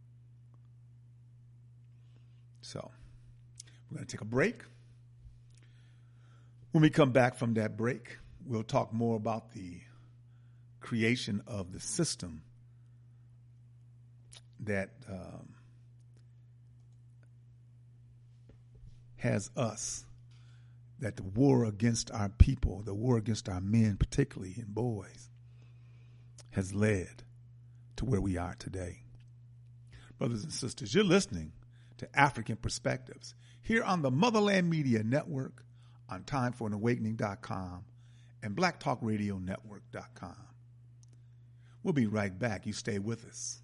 So we're going to take a break. When we come back from that break, we'll talk more about the creation of the system that has us, that the war against our people, the war against our men particularly and boys, has led to where we are today. Brothers and sisters, you're listening to African Perspectives here on the Motherland Media Network, on TimeForAnAwakening.com and BlackTalkRadioNetwork.com. We'll be right back. You stay with us.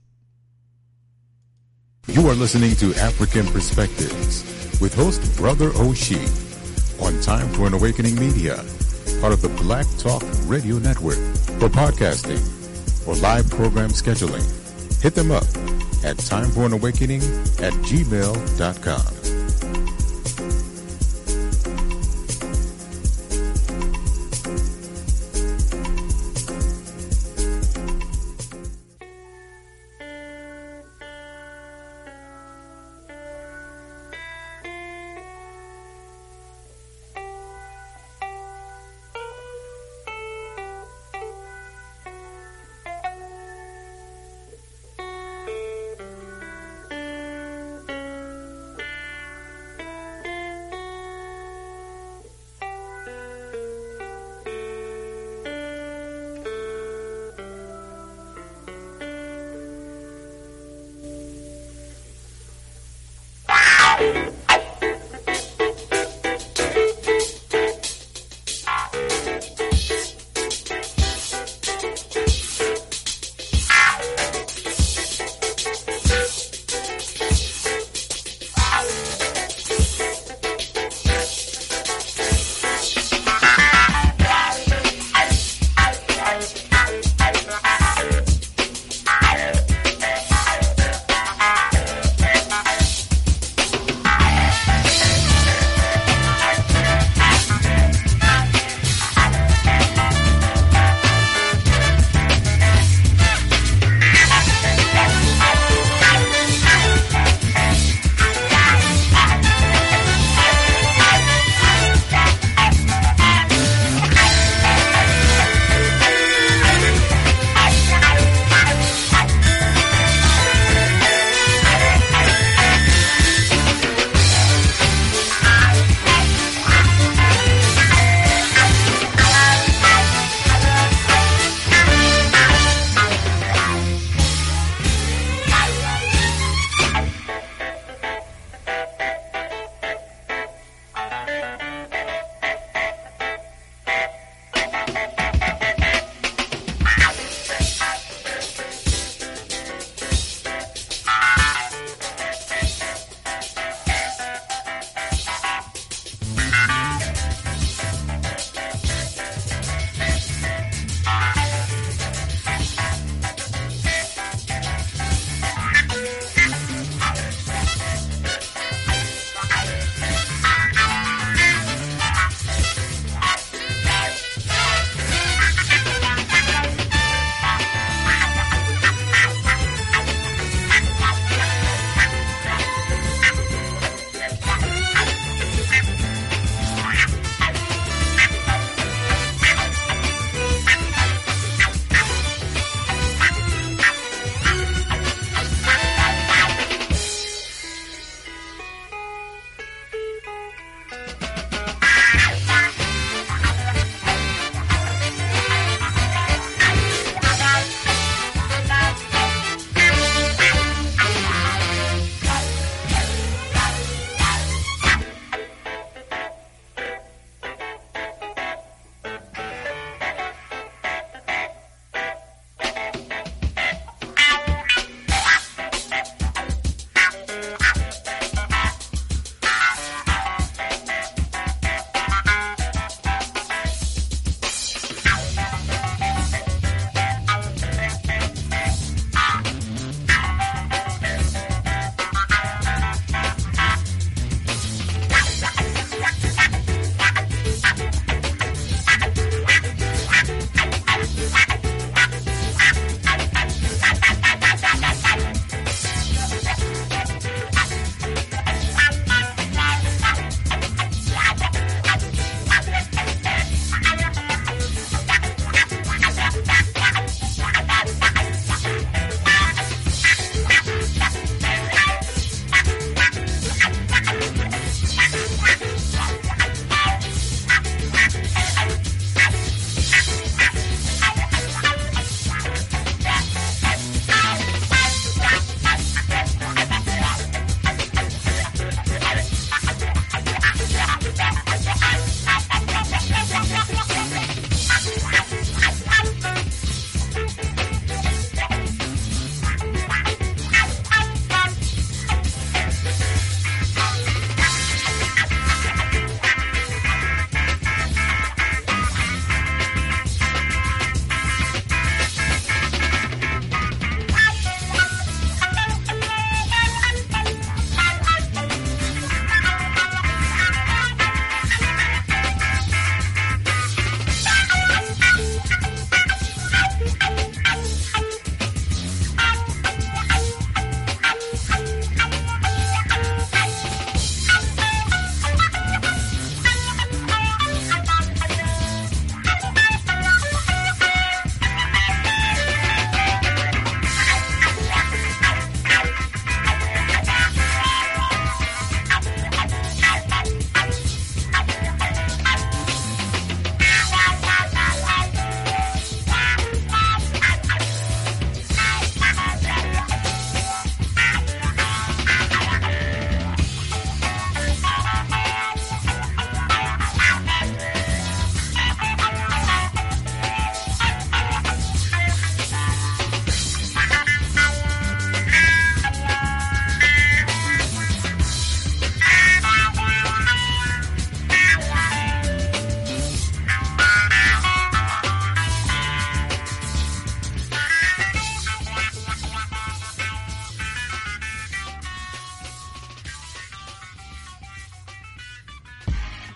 You are listening to African Perspectives with host Brother O'Shea on Time for an Awakening Media, part of the Black Talk Radio Network. For podcasting or live program scheduling, hit them up at timeforanawakening@gmail.com.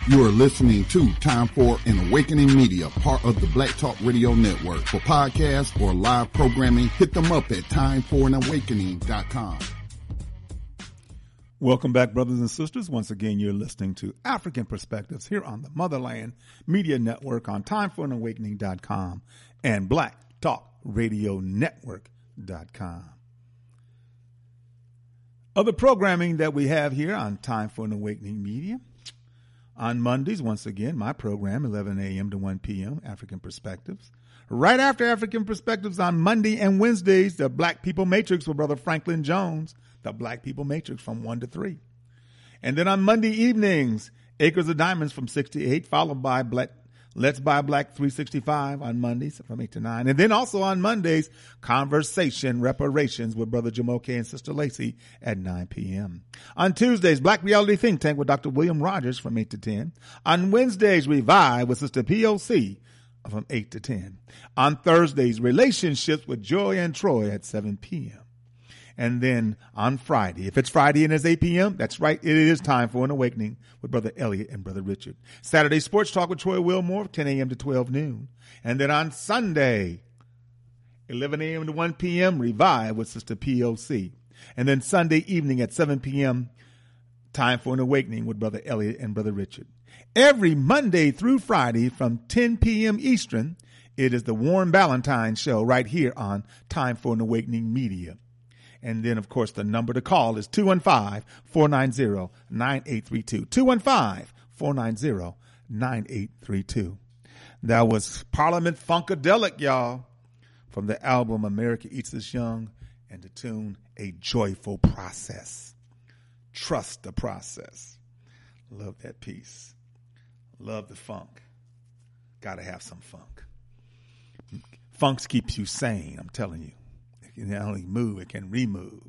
You are listening to Time for an Awakening Media, part of the Black Talk Radio Network. For podcasts or live programming, hit them up at timeforanawakening.com. Welcome back, brothers and sisters. Once again, you're listening to African Perspectives here on the Motherland Media Network on timeforanawakening.com and blacktalkradionetwork.com. Other programming that we have here on Time for an Awakening Media. On Mondays, once again, my program, 11 a.m. to 1 p.m., African Perspectives. Right after African Perspectives on Monday and Wednesdays, the Black People Matrix with Brother Franklin Jones, the Black People Matrix from 1 to 3. And then on Monday evenings, Acres of Diamonds from 6 to 8, followed by Let's Buy Black 365 on Mondays from 8 to 9. And then also on Mondays, Conversation Reparations with Brother Jamoke and Sister Lacey at 9 p.m. On Tuesdays, Black Reality Think Tank with Dr. William Rogers from 8 to 10. On Wednesdays, Revive with Sister POC from 8 to 10. On Thursdays, Relationships with Joy and Troy at 7 p.m. And then on Friday, if it's Friday and it's 8 p.m., that's right, it is Time for an Awakening with Brother Elliot and Brother Richard. Saturday, Sports Talk with Troy Wilmore, 10 a.m. to 12 noon. And then on Sunday, 11 a.m. to 1 p.m., Revive with Sister POC. And then Sunday evening at 7 p.m., Time for an Awakening with Brother Elliot and Brother Richard. Every Monday through Friday from 10 p.m. Eastern, it is the Warren Ballantine Show right here on Time for an Awakening Media. And then, of course, the number to call is 215-490-9832. 215-490-9832. That was Parliament Funkadelic, y'all, from the album America Eats Us Young, and the tune A Joyful Process. Trust the process. Love that piece. Love the funk. Gotta have some funk. Funk keeps you sane, I'm telling you. It can not only move, it can remove.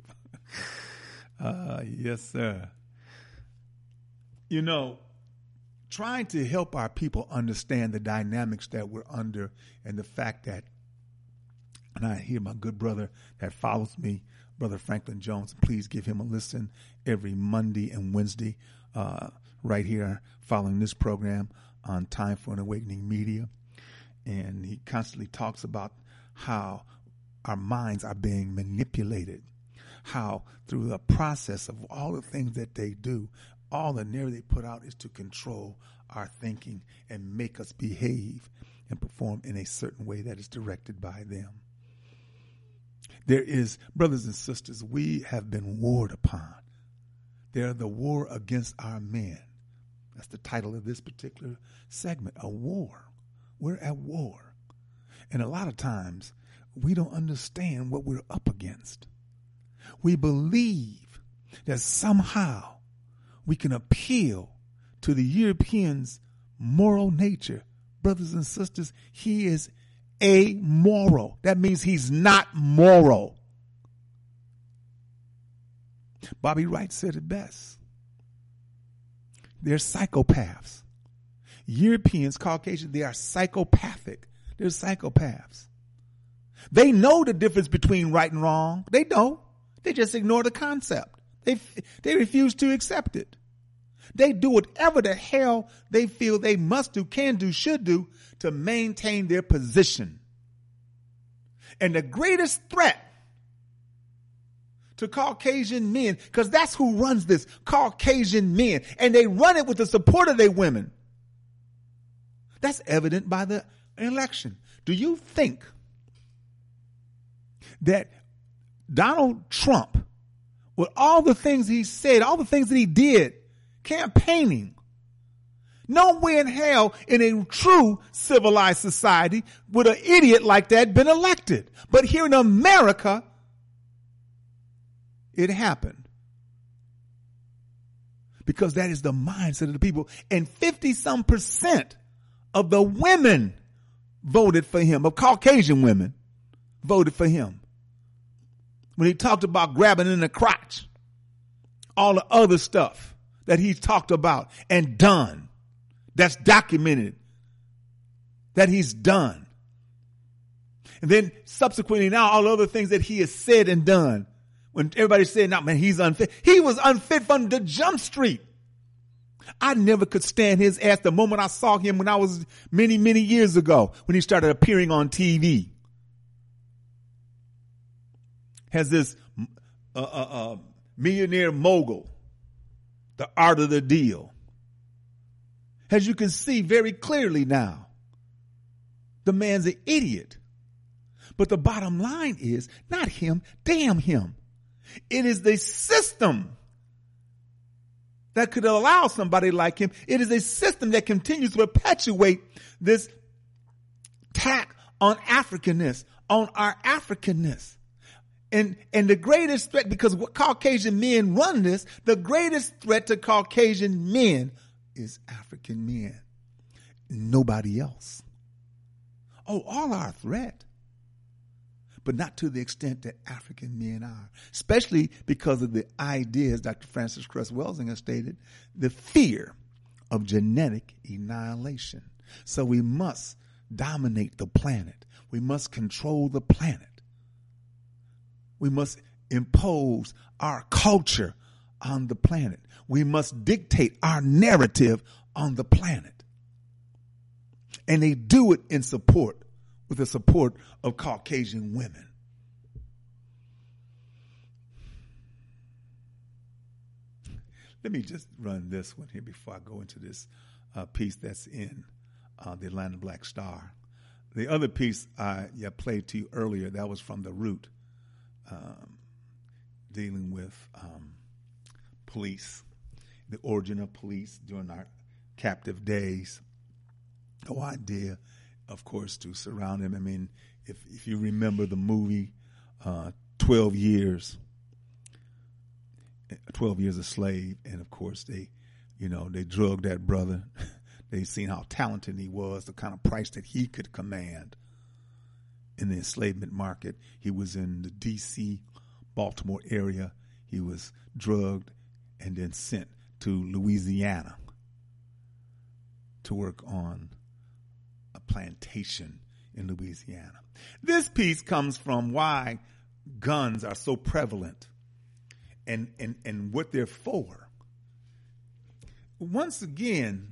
Yes, sir. You know, trying to help our people understand the dynamics that we're under and the fact that, and I hear my good brother that follows me, Brother Franklin Jones, please give him a listen every Monday and Wednesday right here following this program on Time for an Awakening Media. And he constantly talks about how our minds are being manipulated, how through the process of all the things that they do, all the narrative they put out is to control our thinking and make us behave and perform in a certain way that is directed by them. There is, brothers and sisters, we have been warred upon. They're the war against our men. That's the title of this particular segment, a war. We're at war. And a lot of times, we don't understand what we're up against. We believe that somehow we can appeal to the Europeans' moral nature. Brothers and sisters, he is amoral. That means he's not moral. Bobby Wright said it best. They're psychopaths. Europeans, Caucasians, they are psychopathic. They're psychopaths. They know the difference between right and wrong. They don't. They just ignore the concept. They refuse to accept it. They do whatever the hell they feel they must do, can do, should do to maintain their position. And the greatest threat to Caucasian men, because that's who runs this, Caucasian men, and they run it with the support of their women. That's evident by the election. Do you think that Donald Trump, with all the things he said, all the things that he did, campaigning, nowhere in hell in a true civilized society would an idiot like that been elected. But here in America, it happened. Because that is the mindset of the people. And 50-some% of the women voted for him, of Caucasian women voted for him. When he talked about grabbing in the crotch, all the other stuff that he's talked about and done, that's documented, that he's done. And then subsequently now all the other things that he has said and done. When everybody said, no, man, he's unfit. He was unfit from the jump street. I never could stand his ass the moment I saw him when I was many, many years ago when he started appearing on TV. Has this millionaire mogul, the art of the deal. As you can see very clearly now, the man's an idiot. But the bottom line is not him, damn him. It is the system that could allow somebody like him. It is a system that continues to perpetuate this attack on Africanness, on our Africanness. And the greatest threat, because Caucasian men run this, the greatest threat to Caucasian men is African men. Nobody else. Oh, all are a threat, but not to the extent that African men are, especially because of the ideas Dr. Frances Cress Welsing has stated, the fear of genetic annihilation. So we must dominate the planet. We must control the planet. We must impose our culture on the planet. We must dictate our narrative on the planet. And they do it with the support of Caucasian women. Let me just run this one here before I go into this piece that's in the Atlanta Black Star. The other piece I played to you earlier, that was from The Root, dealing with police, the origin of police during our captive days. The idea, of course, to surround him. I mean, if you remember the movie 12 Years a Slave, and of course they drugged that brother. They seen how talented he was, the kind of price that he could command in the enslavement market. He was in the D.C., Baltimore area. He was drugged and then sent to Louisiana to work on a plantation in Louisiana. This piece comes from why guns are so prevalent and what they're for. Once again,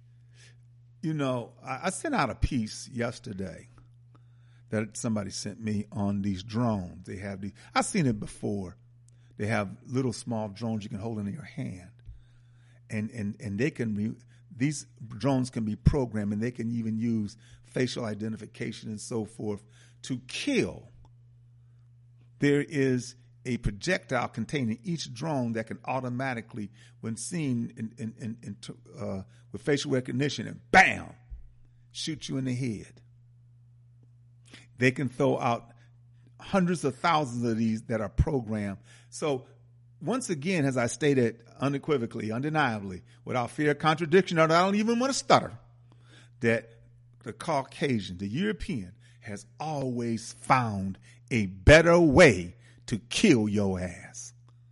I sent out a piece yesterday that somebody sent me on these drones. They have I've seen it before. They have little small drones you can hold in your hand, and they can these drones can be programmed, and they can even use facial identification and so forth to kill. There is a projectile contained in each drone that can automatically, when seen with facial recognition, and bam, shoot you in the head. They can throw out hundreds of thousands of these that are programmed. So once again, as I stated unequivocally, undeniably, without fear of contradiction, or I don't even want to stutter, that the Caucasian, the European, has always found a better way to kill your ass.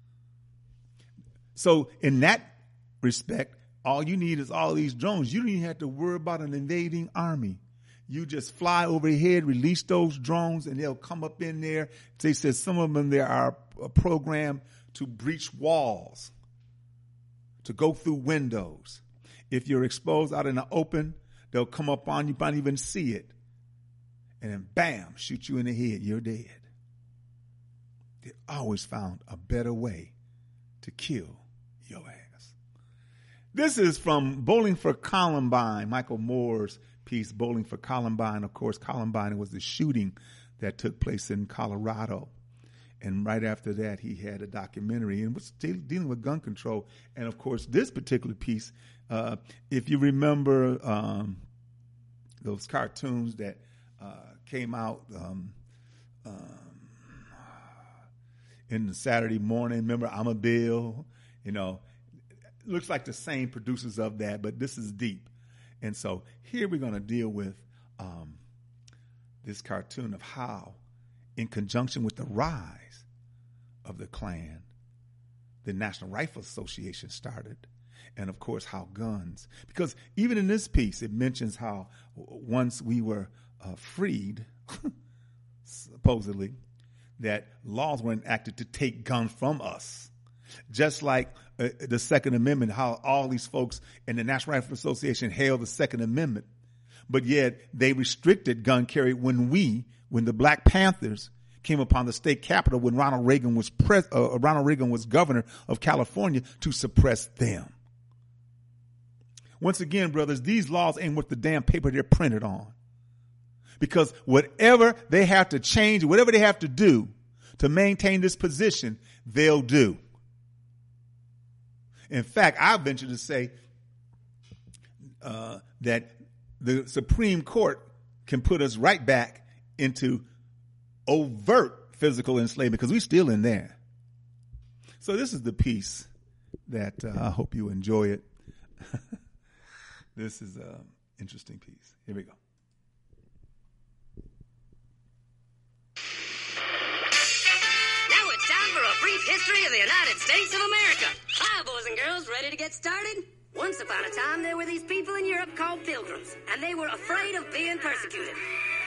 So in that respect, all you need is all these drones. You don't even have to worry about an invading army. You just fly overhead, release those drones, and they'll come up in there. They said some of them there are programmed to breach walls, to go through windows. If you're exposed out in the open, they'll come up on you, might even see it. And then bam, shoot you in the head. You're dead. They always found a better way to kill your ass. This is from Bowling for Columbine, Michael Moore's piece, Bowling for Columbine. Of course, Columbine was the shooting that took place in Colorado. And right after that, he had a documentary and was dealing with gun control. And, of course, this particular piece, if you remember those cartoons that came out in the Saturday morning, remember I'm a Bill, looks like the same producers of that, but this is deep. And so here we're going to deal with this cartoon of how, in conjunction with the rise of the Klan, the National Rifle Association started, and of course how guns, because even in this piece it mentions how once we were freed, supposedly, that laws were enacted to take guns from us. Just like the Second Amendment, how all these folks in the National Rifle Association hailed the Second Amendment, but yet they restricted gun carry when the Black Panthers came upon the state capitol when Ronald Reagan was governor of California to suppress them. Once again, brothers, these laws ain't worth the damn paper they're printed on. Because whatever they have to change, whatever they have to do to maintain this position, they'll do. In fact, I venture to say that the Supreme Court can put us right back into overt physical enslavement because we're still in there. So this is the piece that I hope you enjoy it. This is an interesting piece. Here we go. Now it's time for a brief history of the United States of America. Hi, boys and girls, ready to get started? Once upon a time, there were these people in Europe called pilgrims, and they were afraid of being persecuted.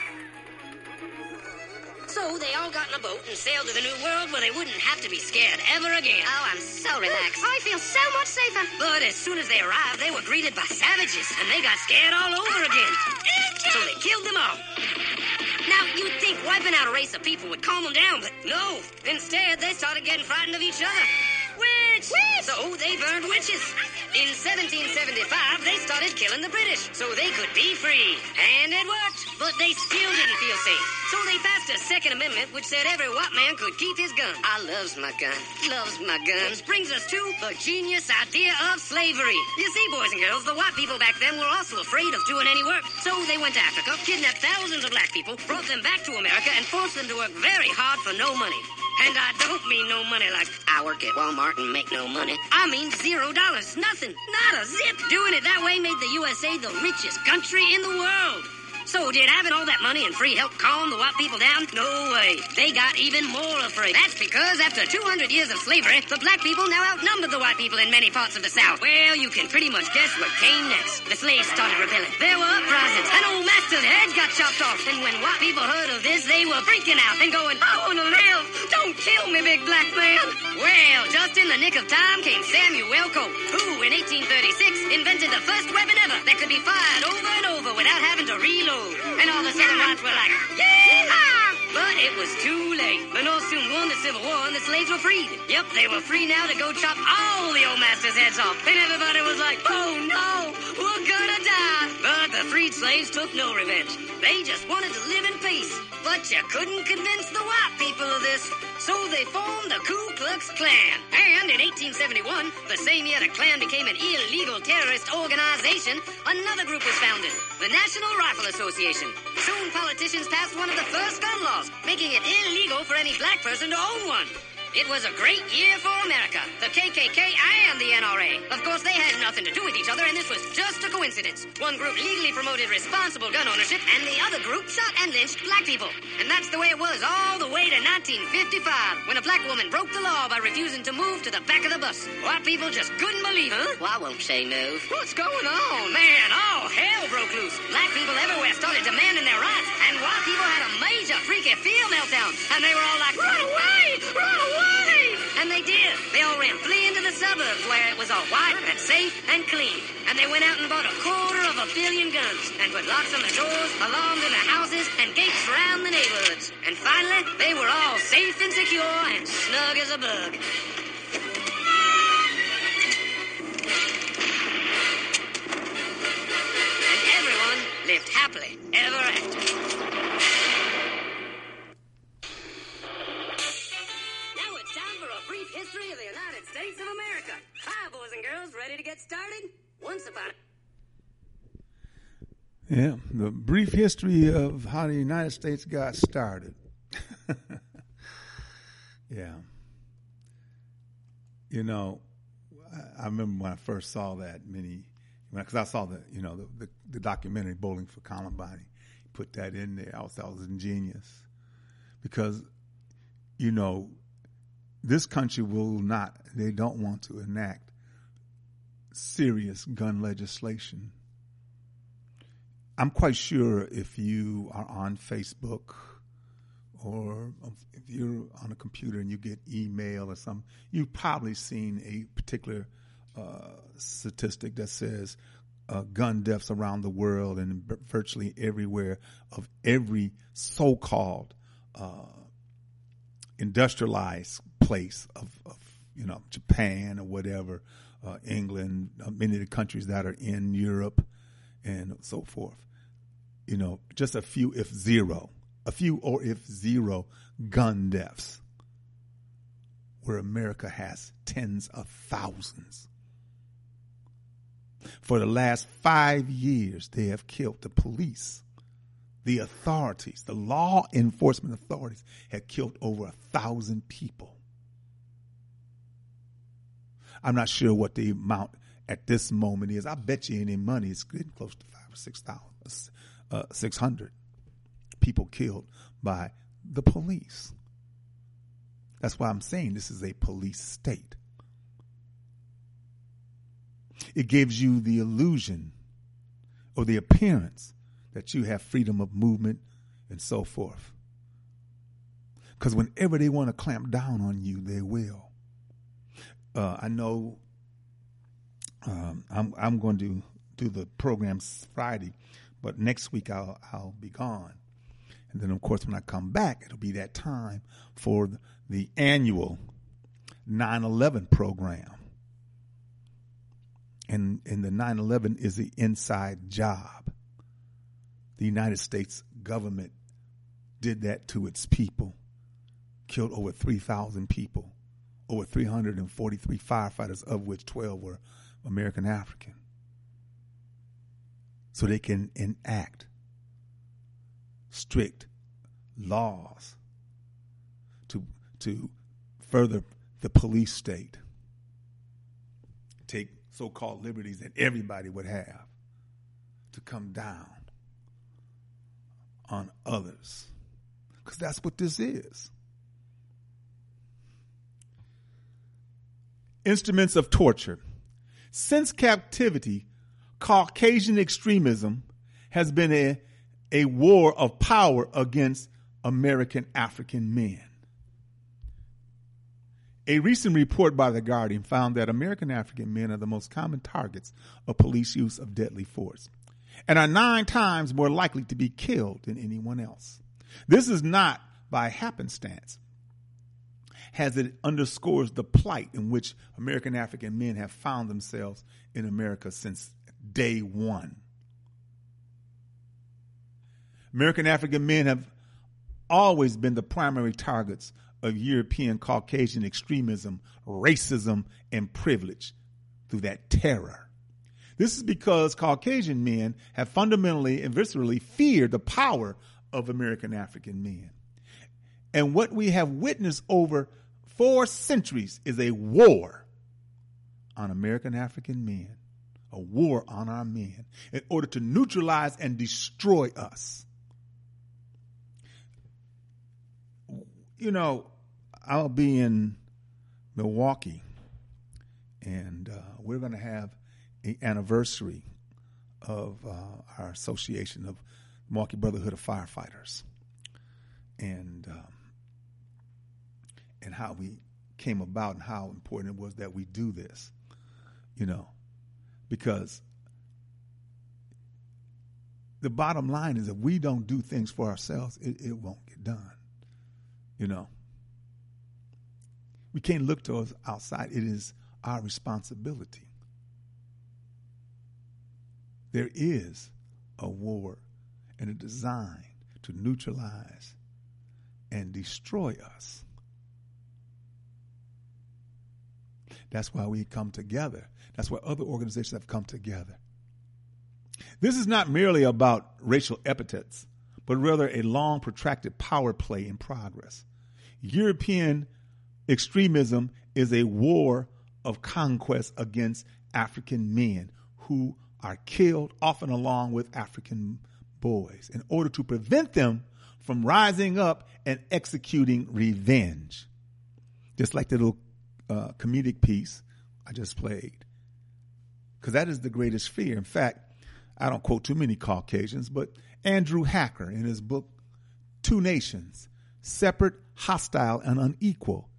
So they all got in a boat and sailed to the New World where they wouldn't have to be scared ever again. Oh, I'm so relaxed. I feel so much safer. But as soon as they arrived, they were greeted by savages, and they got scared all over again. So they killed them all. Now, you'd think wiping out a race of people would calm them down, but no. Instead, they started getting frightened of each other. Witch! So they burned witches. In 1775, they started killing the British so they could be free. And it worked, but they still didn't feel safe. So they passed a Second Amendment which said every white man could keep his gun. I loves my gun. Loves my gun. Which brings us to the genius idea of slavery. You see, boys and girls, the white people back then were also afraid of doing any work. So they went to Africa, kidnapped thousands of black people, brought them back to America, and forced them to work very hard for no money. And I don't mean no money like I work at Walmart and make no money. I mean $0. Nothing. Not a zip. Doing it that way made the USA the richest country in the world. So did having all that money and free help calm the white people down? No way. They got even more afraid. That's because after 200 years of slavery, the black people now outnumbered the white people in many parts of the South. Well, you can pretty much guess what came next. The slaves started rebelling. There were uprisings. An old master's head got chopped off. And when white people heard of this, they were freaking out and going, I want to live. Don't kill me, big black man. Well, just in the nick of time came Samuel Colt, who in 1836 invented the first weapon ever that could be fired over and over without having to reload. And all the Southern whites were like, yeah! But it was too late. The North soon won the Civil War and the slaves were freed. Yep, they were free now to go chop all the old masters' heads off. And everybody was like, oh no, we're gonna die. But the freed slaves took no revenge. They just wanted to live in peace. But you couldn't convince the white people of this. So they formed the Ku Klux Klan. And in 1871, the same year the Klan became an illegal terrorist organization, another group was founded, the National Rifle Association. Soon politicians passed one of the first gun laws, making it illegal for any black person to own one. It was a great year for America, the KKK and the NRA. Of course, they had nothing to do with each other, and this was just a coincidence. One group legally promoted responsible gun ownership, and the other group shot and lynched black people. And that's the way it was all the way to 1955, when a black woman broke the law by refusing to move to the back of the bus. White people just couldn't believe it. Well, I won't say move. What's going on? Man, all hell broke loose. Black people everywhere started demanding their rights, and white people had a major freaky fear meltdown. And they were all like, run away! Run away! And they did. They all ran fleeing to the suburbs where it was all white and safe and clean. And they went out and bought 250 million guns and put locks on the doors, alarms in the houses, and gates around the neighborhoods. And finally, they were all safe and secure and snug as a bug. And everyone lived happily ever after. History of the United States of America. Hi, boys and girls, ready to get started? Once upon Yeah, the brief history of how the United States got started. Yeah. You know, I remember when I first saw that because I saw the documentary Bowling for Columbine. He put that in there. I thought it was ingenious because, this country they don't want to enact serious gun legislation. I'm quite sure if you are on Facebook or if you're on a computer and you get email or something, you've probably seen a particular statistic that says gun deaths around the world and virtually everywhere of every so-called industrialized place of Japan or whatever, England, many of the countries that are in Europe and so forth. Just a few or if zero gun deaths, where America has tens of thousands. For the last 5 years, they have killed the police. The authorities, the law enforcement authorities, have killed over 1,000 people. I'm not sure what the amount at this moment is. I bet you any money it's getting close to 5,000 or 600 people killed by the police. That's why I'm saying this is a police state. It gives you the illusion or the appearance that you have freedom of movement and so forth. Because whenever they want to clamp down on you, they will. I know I'm going to do the program Friday, but next week I'll be gone. And then, of course, when I come back, it'll be that time for the annual 9/11 program. And the 9/11 is the inside job. The United States government did that to its people, killed over 3,000 people, over 343 firefighters, of which 12 were American African. So they can enact strict laws to further the police state, take so-called liberties that everybody would have to come down on others, because that's what this is. Instruments of torture. Since captivity, Caucasian extremism has been a war of power against American African men. A recent report by The Guardian found that American African men are the most common targets of police use of deadly force and are 9 times more likely to be killed than anyone else. This is not by happenstance, as it underscores the plight in which American African men have found themselves in America since day one. American African men have always been the primary targets of European Caucasian extremism, racism, and privilege through that terror. This is because Caucasian men have fundamentally and viscerally feared the power of American African men. And what we have witnessed over 4 centuries is a war on American African men, a war on our men, in order to neutralize and destroy us. I'll be in Milwaukee, and we're going to have an anniversary of our association of Milwaukee Brotherhood of Firefighters, and how we came about and how important it was that we do this, because the bottom line is if we don't do things for ourselves, it won't get done. We can't look towards outside. It is our responsibility. There is a war and a design to neutralize and destroy us. That's why we come together. That's why other organizations have come together. This is not merely about racial epithets, but rather a long, protracted power play in progress. European extremism is a war of conquest against African men who are killed, often along with African boys, in order to prevent them from rising up and executing revenge. Just like the little comedic piece I just played. Because that is the greatest fear. In fact, I don't quote too many Caucasians, but Andrew Hacker in his book, 2 Nations, separate, hostile, and unequal.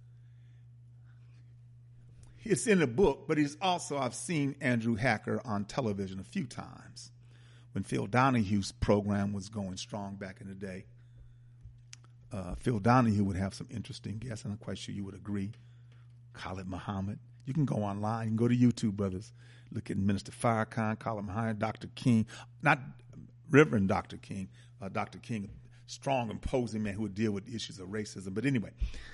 It's in the book, but I've seen Andrew Hacker on television a few times when Phil Donahue's program was going strong back in the day. Phil Donahue would have some interesting guests, and I'm quite sure you would agree. Khalid Muhammad. You can go online. You can go to YouTube, brothers. Look at Minister Farrakhan, Khalid Muhammad, Dr. King. Not Reverend Dr. King. Dr. King, strong, imposing man who would deal with issues of racism. But anyway,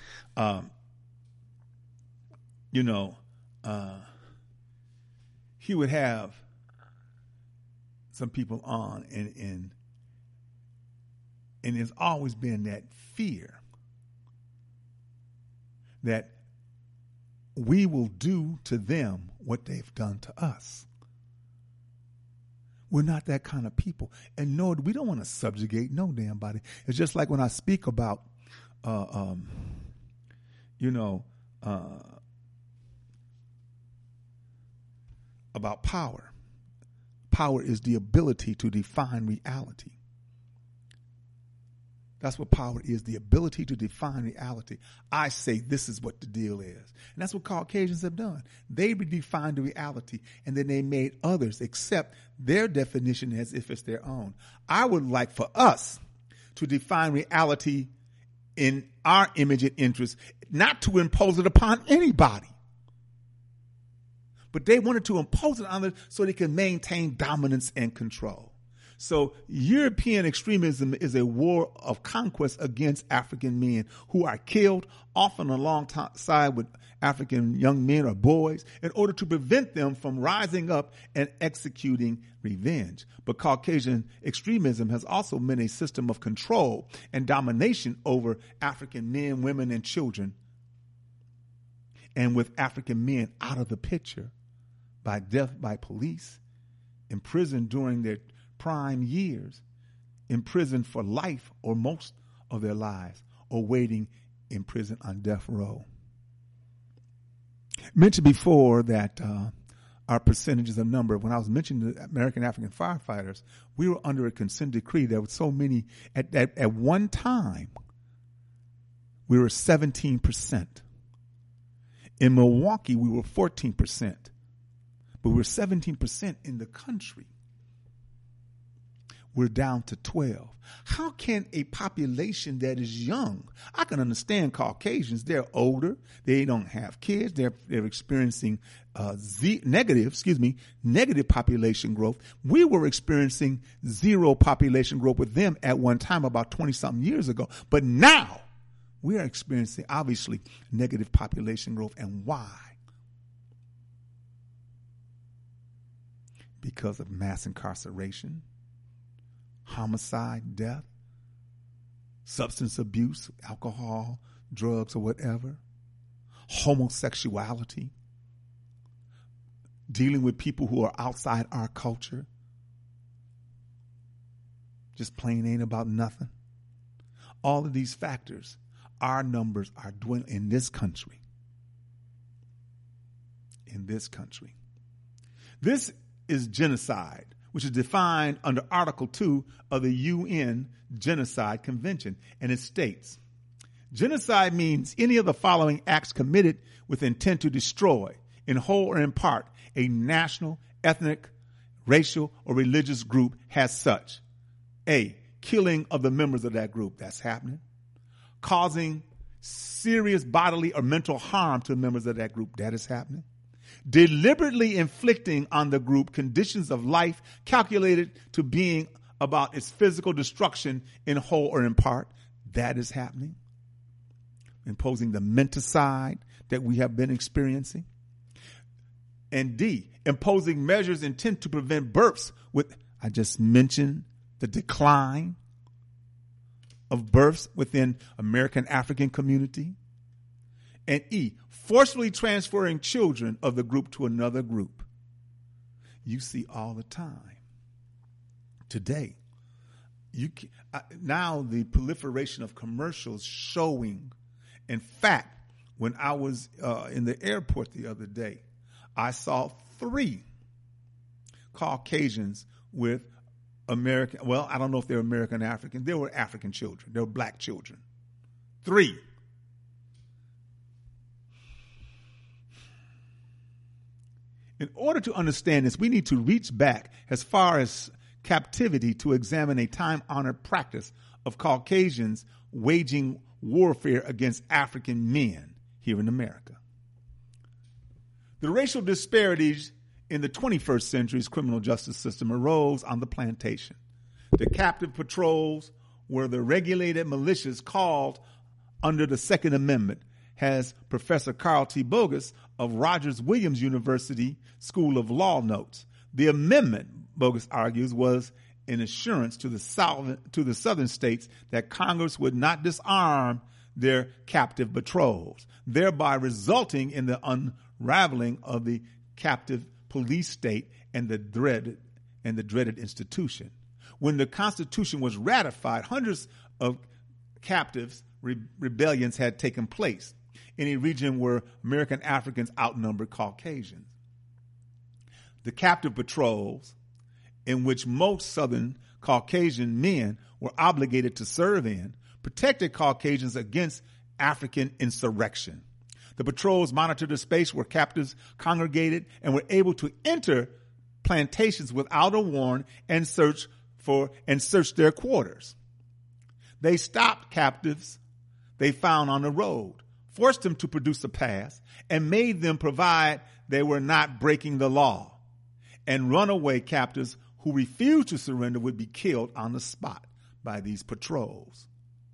he would have some people on, and there's always been that fear that we will do to them what they've done to us. We're not that kind of people. And no, we don't want to subjugate no damn body. It's just like when I speak about, about power. Power is the ability to define reality. That's what power is, the ability to define reality. I say this is what the deal is. And that's what Caucasians have done. They redefined the reality, and then they made others accept their definition as if it's their own. I would like for us to define reality in our image and interest, not to impose it upon anybody. But they wanted to impose it on them so they could maintain dominance and control. So European extremism is a war of conquest against African men who are killed, often alongside with African young men or boys, in order to prevent them from rising up and executing revenge. But Caucasian extremism has also been a system of control and domination over African men, women, and children. And with African men out of the picture by death by police, imprisoned during their prime years, imprisoned for life or most of their lives, or waiting in prison on death row. Mentioned before that our percentages of number, when I was mentioning the American African firefighters, we were under a consent decree. There were so many. At one time, we were 17%. In Milwaukee, we were 14%. But we were 17% in the country. We're down to 12. How can a population that is young, I can understand Caucasians, they're older, they don't have kids, they're experiencing negative population growth. We were experiencing zero population growth with them at one time about 20-something years ago. But now we are experiencing, obviously, negative population growth. And why? Because of mass incarceration, homicide, death, substance abuse, alcohol, drugs, or whatever, homosexuality, dealing with people who are outside our culture, just plain ain't about nothing. All of these factors, our numbers are dwindling in this country. In this country. This is genocide, which is defined under Article 2 of the UN Genocide Convention. And it states, genocide means any of the following acts committed with intent to destroy, in whole or in part, a national, ethnic, racial, or religious group has such. A, killing of the members of that group. That's happening. Causing serious bodily or mental harm to the members of that group. That is happening. Deliberately inflicting on the group conditions of life calculated to being about its physical destruction in whole or in part. That is happening. Imposing the menticide that we have been experiencing. And D, imposing measures intent to prevent births with, I just mentioned the decline of births within American African community. And E, forcefully transferring children of the group to another group. You see all the time. Today, now the proliferation of commercials showing. In fact, when I was in the airport the other day, I saw 3 Caucasians with American, well, I don't know if they're American African. They were African children. They were black children. 3. In order to understand this, we need to reach back as far as captivity to examine a time-honored practice of Caucasians waging warfare against African men here in America. The racial disparities in the 21st century's criminal justice system arose on the plantation. The captive patrols were the regulated militias called under the Second Amendment, as Professor Carl T. Bogus of Rogers Williams University School of Law notes. The amendment, Bogus argues, was an assurance to the southern states that Congress would not disarm their captive patrols, thereby resulting in the unraveling of the captive police state and the dreaded institution. When the Constitution was ratified, hundreds of captives rebellions had taken place in a region where American Africans outnumbered Caucasians. The captive patrols, in which most Southern Caucasian men were obligated to serve in, protected Caucasians against African insurrection. The patrols monitored the space where captives congregated and were able to enter plantations without a warrant and search their quarters. They stopped captives they found on the road, forced them to produce a pass, and made them provide they were not breaking the law. And runaway captives who refused to surrender would be killed on the spot by these patrols.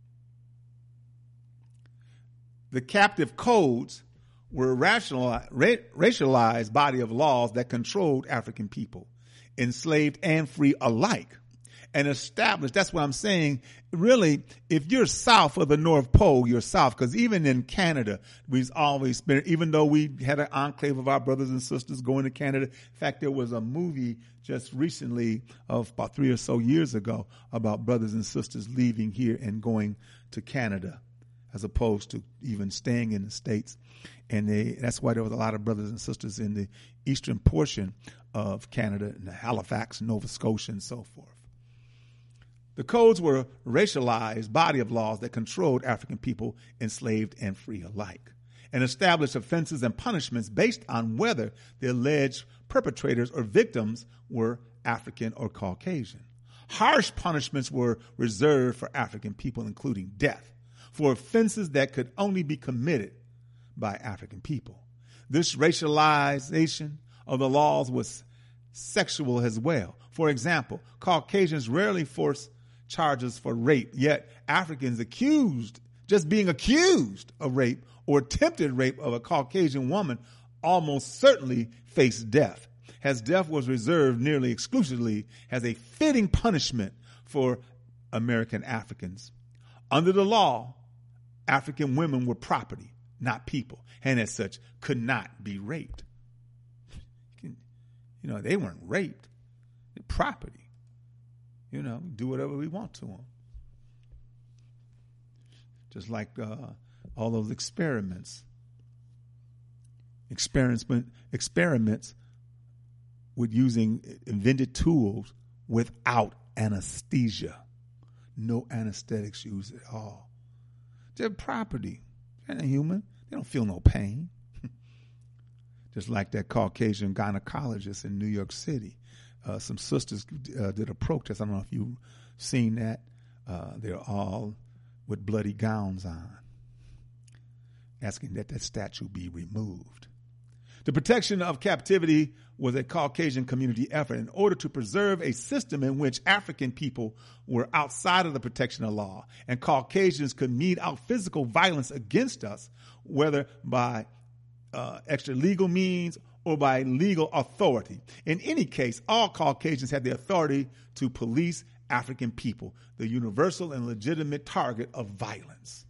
The captive codes were a racialized body of laws that controlled African people, enslaved and free alike, and established. That's what I'm saying. Really, if you're south of the North Pole, you're south. Because even in Canada, we've always been, even though we had an enclave of our brothers and sisters going to Canada. In fact, there was a movie just recently of about 3 or so years ago about brothers and sisters leaving here and going to Canada, as opposed to even staying in the States. And that's why there was a lot of brothers and sisters in the eastern portion of Canada, in Halifax, Nova Scotia, and so forth. The codes were a racialized body of laws that controlled African people, enslaved and free alike, and established offenses and punishments based on whether the alleged perpetrators or victims were African or Caucasian. Harsh punishments were reserved for African people, including death, for offenses that could only be committed by African people. This racialization of the laws was sexual as well. For example, Caucasians rarely force charges for rape, yet Africans just being accused of rape or attempted rape of a Caucasian woman almost certainly faced death, as death was reserved nearly exclusively as a fitting punishment for American Africans. Under the law, African women were property, not people, and as such could not be raped. They weren't raped. They're property. Do whatever we want to them. Just like all those experiments with using invented tools without anesthesia. No anesthetics used at all. They're property. They're not human. They don't feel no pain. Just like that Caucasian gynecologist in New York City. Some sisters did a protest. I don't know if you've seen that. They're all with bloody gowns on, asking that statue be removed. The protection of captivity was a Caucasian community effort in order to preserve a system in which African people were outside of the protection of law, and Caucasians could mete out physical violence against us, whether by extra legal means or by legal authority. In any case, all Caucasians had the authority to police African people, the universal and legitimate target of violence.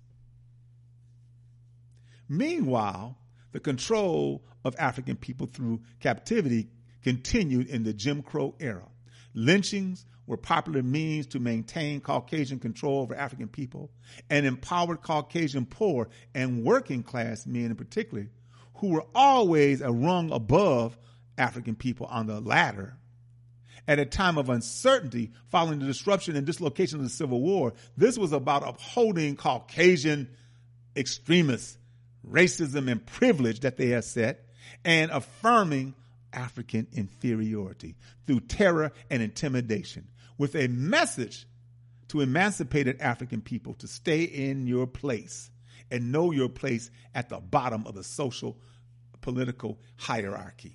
Meanwhile, the control of African people through captivity continued in the Jim Crow era. Lynchings were popular means to maintain Caucasian control over African people, and empowered Caucasian poor and working class men in particular, who were always a rung above African people on the ladder. At a time of uncertainty following the disruption and dislocation of the Civil War, this was about upholding Caucasian extremist racism and privilege that they have set, and affirming African inferiority through terror and intimidation, with a message to emancipated African people to stay in your place and know your place at the bottom of the social political hierarchy.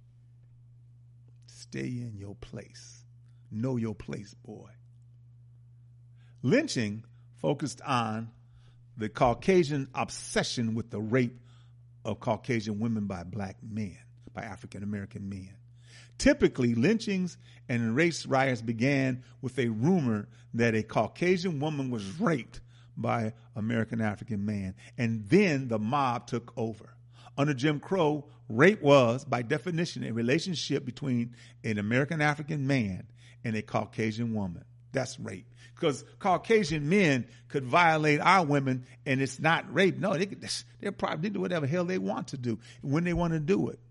Stay in your place. Know your place, boy. Lynching focused on the Caucasian obsession with the rape of Caucasian women by black men, by African American men. Typically, lynchings and race riots began with a rumor that a Caucasian woman was raped by American African man, and then the mob took over. Under Jim Crow, rape was, by definition, a relationship between an American African man and a Caucasian woman. That's rape. Because Caucasian men could violate our women and it's not rape. No, they'll probably do whatever hell they want to do when they want to do it.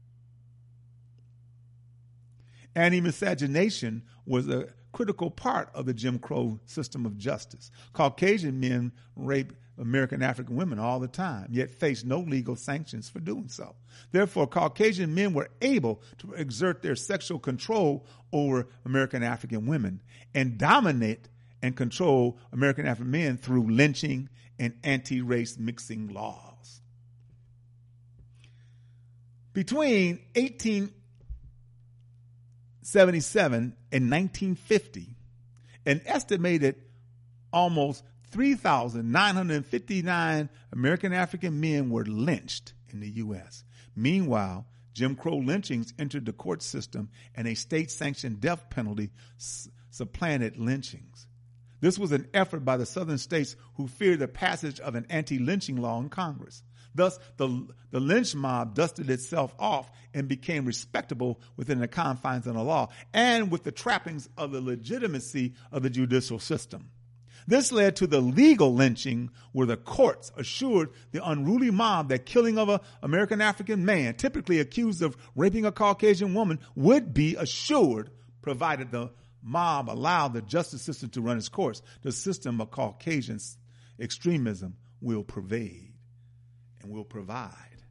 Anti-miscegenation was a critical part of the Jim Crow system of justice. Caucasian men rape American African women all the time, yet face no legal sanctions for doing so. Therefore, Caucasian men were able to exert their sexual control over American African women and dominate and control American African men through lynching and anti-race mixing laws. Between 1877 and 1950, an estimated almost 3,959 American African men were lynched in the U.S. Meanwhile, Jim Crow lynchings entered the court system and a state-sanctioned death penalty supplanted lynchings. This was an effort by the southern states who feared the passage of an anti-lynching law in Congress. Thus, the lynch mob dusted itself off and became respectable within the confines of the law and with the trappings of the legitimacy of the judicial system. This led to the legal lynching, where the courts assured the unruly mob that killing of an American African man, typically accused of raping a Caucasian woman, would be assured, provided the mob allowed the justice system to run its course. The system of Caucasian extremism will pervade and will provide.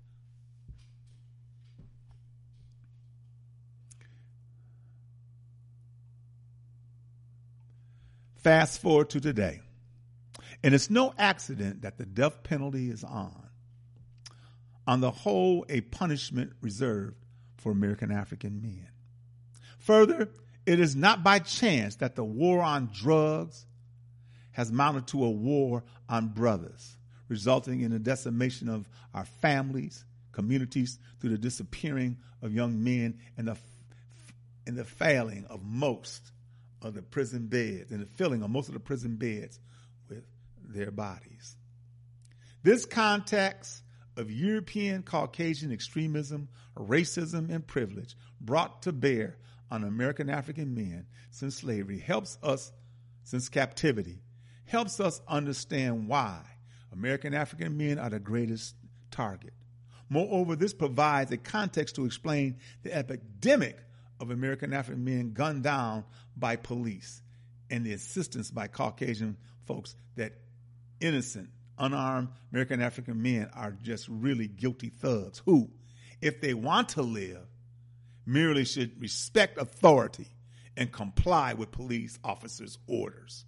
Fast forward to today, and it's no accident that the death penalty is on the whole, a punishment reserved for American African men. Further, it is not by chance that the war on drugs has mounted to a war on brothers, resulting in the decimation of our families, communities, through the disappearing of young men and the failing of most of the prison beds and the filling of most of the prison beds with their bodies. This context of European Caucasian extremism, racism, and privilege brought to bear on American African men since slavery since captivity, helps us understand why American African men are the greatest target. Moreover, this provides a context to explain the epidemic of American African men gunned down by police and the assistance by Caucasian folks that innocent, unarmed American African men are just really guilty thugs who, if they want to live, merely should respect authority and comply with police officers' orders.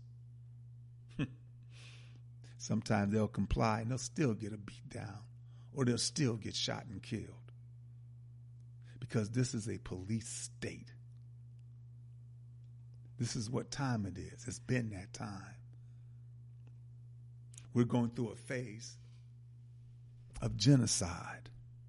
Sometimes they'll comply and they'll still get a beat down, or they'll still get shot and killed. Because this is a police state. This is what time it is. It's been that time. We're going through a phase of genocide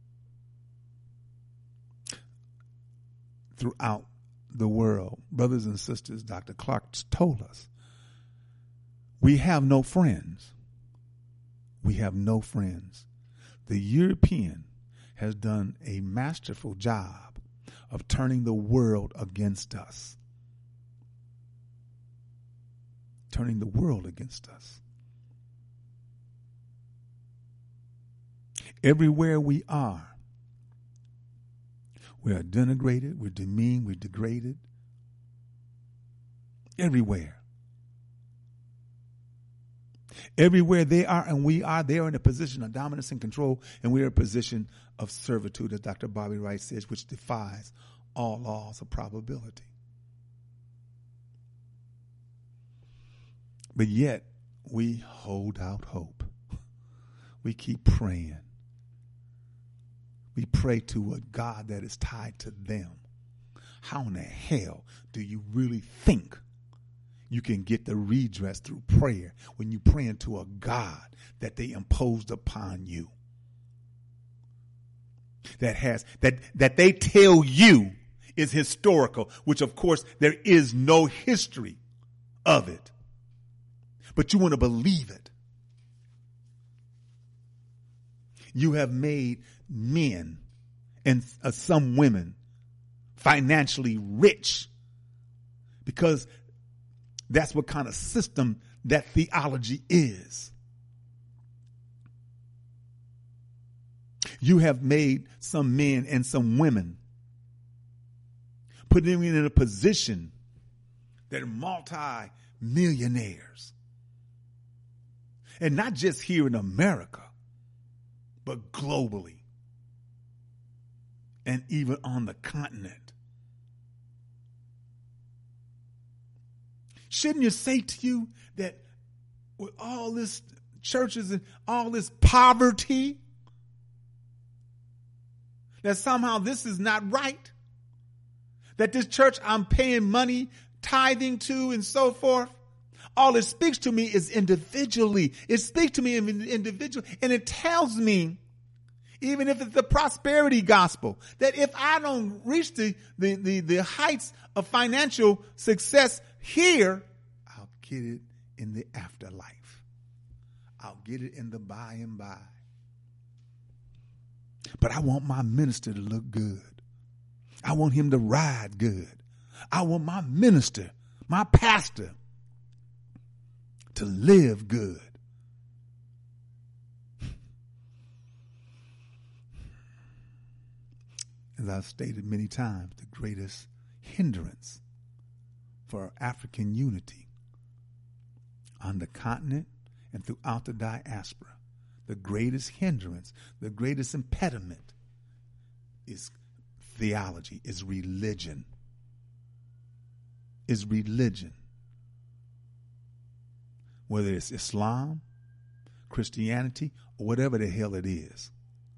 throughout the world. Brothers and sisters, Dr. Clark told us, we have no friends. We have no friends. The European has done a masterful job of turning the world against us. Turning the world against us. Everywhere we are denigrated, we're demeaned, we're degraded. Everywhere. Everywhere they are and we are, they are in a position of dominance and control, and we are in a position of servitude, as Dr. Bobby Wright says, which defies all laws of probability. But yet, we hold out hope. We keep praying. We pray to a God that is tied to them. How in the hell do you really think you can get the redress through prayer when you praying to a God that they imposed upon you? That they tell you is historical, which of course there is no history of it. But you want to believe it. You have made men and some women financially rich because that's what kind of system that theology is. You have made some men and some women, putting them in a position that are multi-millionaires. And not just here in America, but globally. And even on the continent. Shouldn't you say to you that with all this churches and all this poverty, that somehow this is not right? That this church I'm paying money, tithing to, and so forth, all it speaks to me is individually. It speaks to me individually, and it tells me, even if it's the prosperity gospel, that if I don't reach the heights of financial success here, I'll get it in the afterlife. I'll get it in the by and by. But I want my minister to look good. I want him to ride good. I want my minister, my pastor, to live good. As I've stated many times, the greatest hindrance for African unity on the continent and throughout the diaspora, the greatest hindrance, the greatest impediment is theology, is religion. Is religion. Whether it's Islam, Christianity, or whatever the hell it is.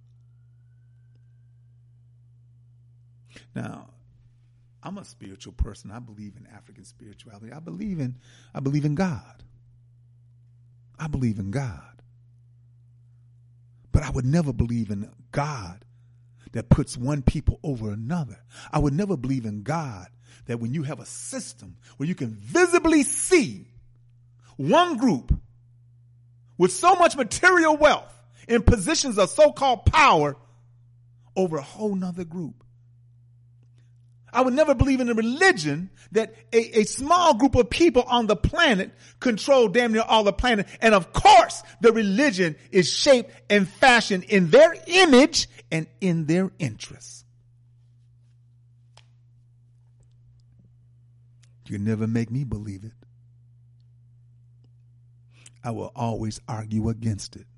Now, I'm a spiritual person. I believe in African spirituality. I believe in God. I believe in God. But I would never believe in God that puts one people over another. I would never believe in God that when you have a system where you can visibly see one group with so much material wealth in positions of so-called power over a whole nother group. I would never believe in a religion that a small group of people on the planet control damn near all the planet. And of course, the religion is shaped and fashioned in their image and in their interests. You can never make me believe it. I will always argue against it.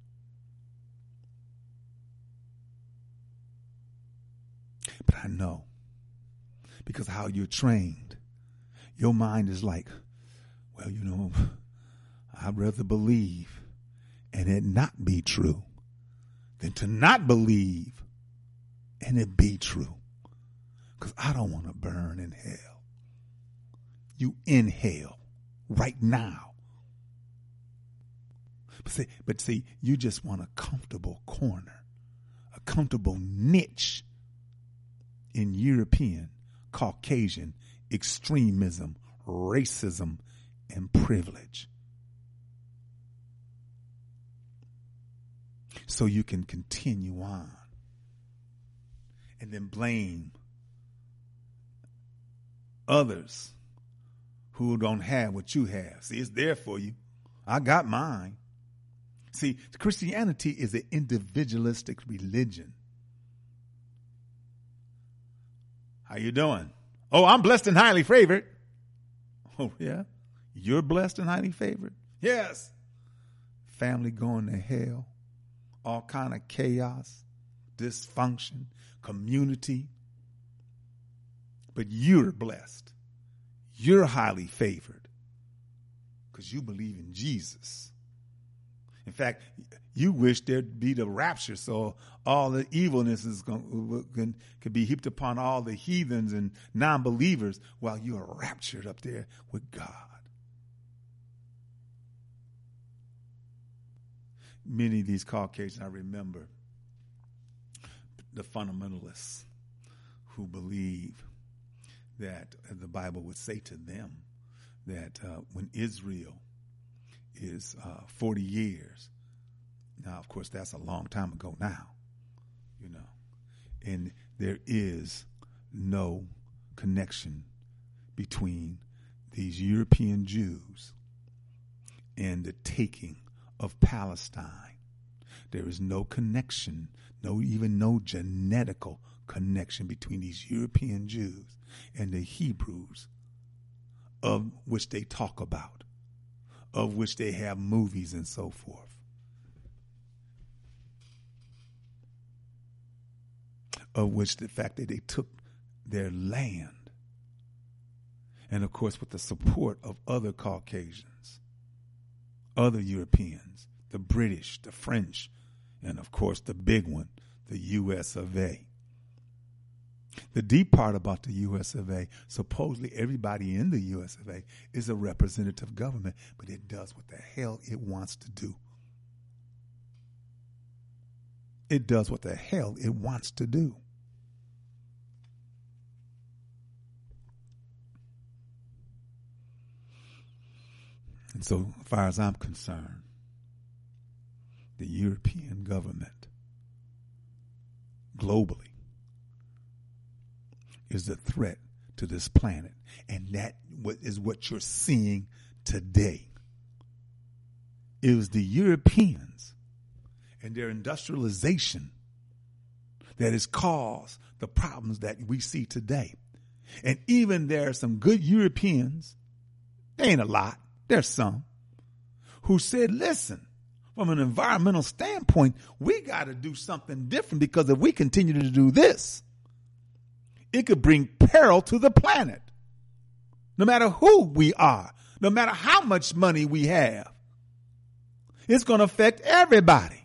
But I know, because how you're trained, your mind is like, well, you know, I'd rather believe and it not be true than to not believe and it be true. Because I don't want to burn in hell. You in hell right now. But see, you just want a comfortable corner, a comfortable niche in European, Caucasian extremism, racism, and privilege. So you can continue on and then blame others who don't have what you have. See, it's there for you. I got mine. See, Christianity is an individualistic religion. How you doing? Oh, I'm blessed and highly favored. Oh, yeah? You're blessed and highly favored? Yes. family going to hell, all kind of chaos, dysfunction, community. But you're blessed. You're highly favored because you believe in Jesus. In fact, you wish there'd be the rapture so all the evilness could be heaped upon all the heathens and non-believers while you are raptured up there with God. Many of these Caucasians, I remember, the fundamentalists who believe that the Bible would say to them that when Israel is 40 years, now, of course, that's a long time ago now, you know, and there is no connection between these European Jews and the taking of Palestine. There is no connection, even no genetical connection between these European Jews and the Hebrews, of which they talk about, of which they have movies and so forth. Of which the fact that they took their land, and of course with the support of other Caucasians, other Europeans, the British, the French, and of course the big one, the U.S. of A. The deep part about the U.S. of A, supposedly everybody in the U.S. of A is a representative government, but it does what the hell it wants to do. It does what the hell it wants to do. And so, as far as I'm concerned, the European government globally is the threat to this planet. And that is what you're seeing today. It was the Europeans and their industrialization that has caused the problems that we see today. And even there are some good Europeans, there ain't a lot, there's some, who said, listen, from an environmental standpoint, we got to do something different, because if we continue to do this, it could bring peril to the planet. No matter who we are, no matter how much money we have, it's going to affect everybody.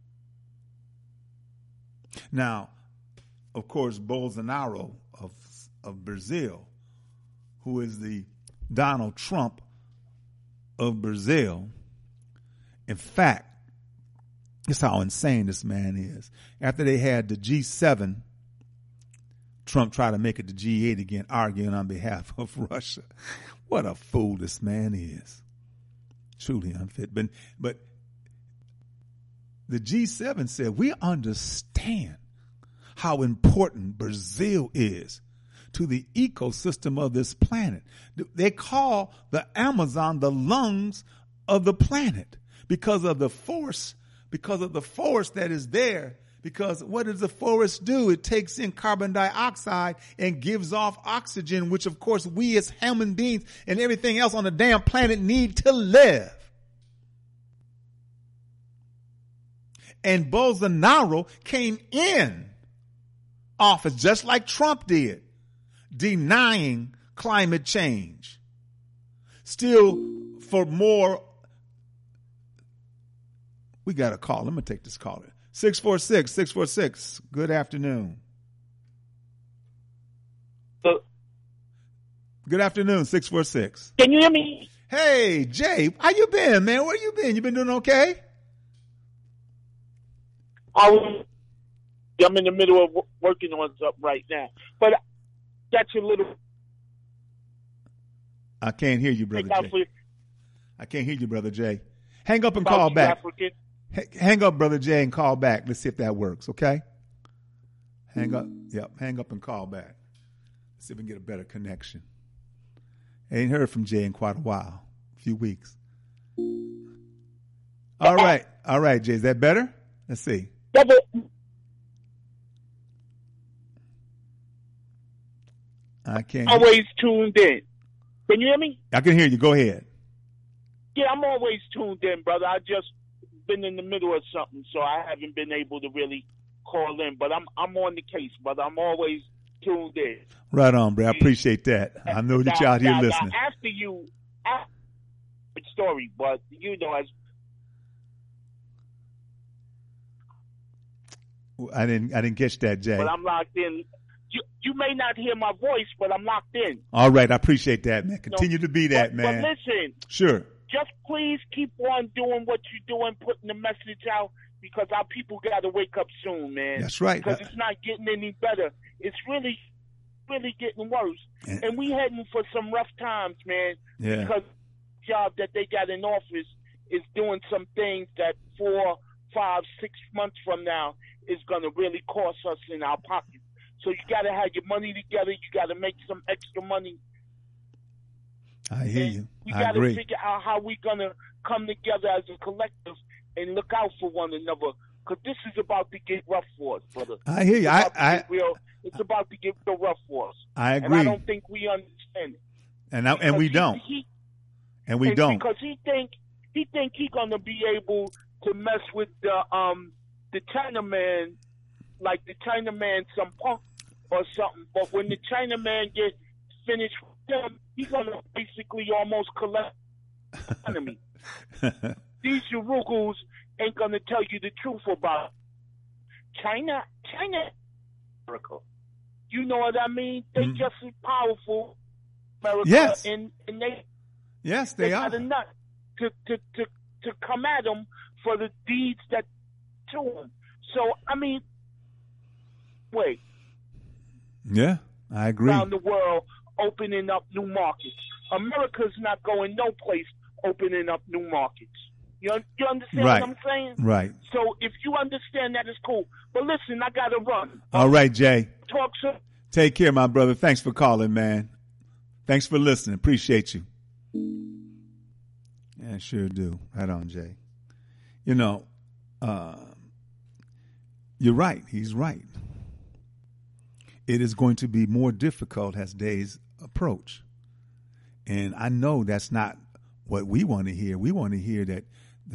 Now, of course, Bolsonaro of Brazil, who is the Donald Trump of Brazil, in fact, this is how insane this man is. After they had the G7, Trump tried to make it to G8 again, arguing on behalf of Russia. What a fool this man is. Truly unfit. But the G7 said, we understand how important Brazil is to the ecosystem of this planet. They call the Amazon the lungs of the planet because of the force that is there. Because what does the forest do? It takes in carbon dioxide and gives off oxygen, which of course we as human beings and everything else on the damn planet need to live. And Bolsonaro came in office just like Trump did, denying climate change. Still, for more, we got a call. Let me take this caller. 646. Good afternoon. Good afternoon, 646. Can you hear me? Hey, Jay, how you been, man? Where you been? You been doing okay? I'm in the middle of working on something right now. But that's a little... I can't hear you, Brother Jay. I can't hear you, Brother Jay. Hang up and call back. Hang up, Brother Jay, and call back. Let's see if that works, okay? Hang up. Yep, hang up and call back. Let's see if we can get a better connection. I ain't heard from Jay in quite a while, a few weeks. All right, Jay. Is that better? Let's see. I can't. Always tuned in. Can you hear me? I can hear you. Go ahead. Yeah, I'm always tuned in, brother. I just been in the middle of something, so I haven't been able to really call in. But I'm on the case, but I'm always tuned in. Right on, bro. I appreciate that. I know that you're out here listening. Now, after story, but as I didn't catch that, Jay. But I'm locked in. You may not hear my voice, but I'm locked in. All right, I appreciate that, man. Continue to be that, man. But listen. Sure. Just please keep on doing what you're doing, putting the message out, because our people got to wake up soon, man. That's right. Because it's not getting any better. It's really, really getting worse. And we heading for some rough times, man. Yeah. Because the job that they got in office is doing some things that 4, 5, 6 months from now is going to really cost us in our pockets. So you got to have your money together. You got to make some extra money. I hear you. We I got to agree. figure out how we're going to come together as a collective and look out for one another, because this is about to get rough for us, brother. I hear you. It's about to get real rough for us. I agree. And I don't think we understand it. And we don't. Because he think he gonna be able to mess with the Chinaman, like the Chinaman some punk or something. But when the Chinaman gets finished with him, he's gonna basically almost collect the enemy. These Urugos ain't gonna tell you the truth about China, America. You know what I mean? They just as powerful, America, yes. and they they are. got enough to come at them for the deeds that to them. So I mean, wait. Yeah, I agree. Around the world, opening up new markets. America's not going no place opening up new markets. You understand right. what I'm saying? Right. So if you understand that, it's cool. But listen, I got to run. All right, Jay. Talk soon. Take care, my brother. Thanks for calling, man. Thanks for listening. Appreciate you. Yeah, sure do. Right on, Jay. You're right. He's right. It is going to be more difficult as days approach. And I know that's not what we want to hear. We want to hear that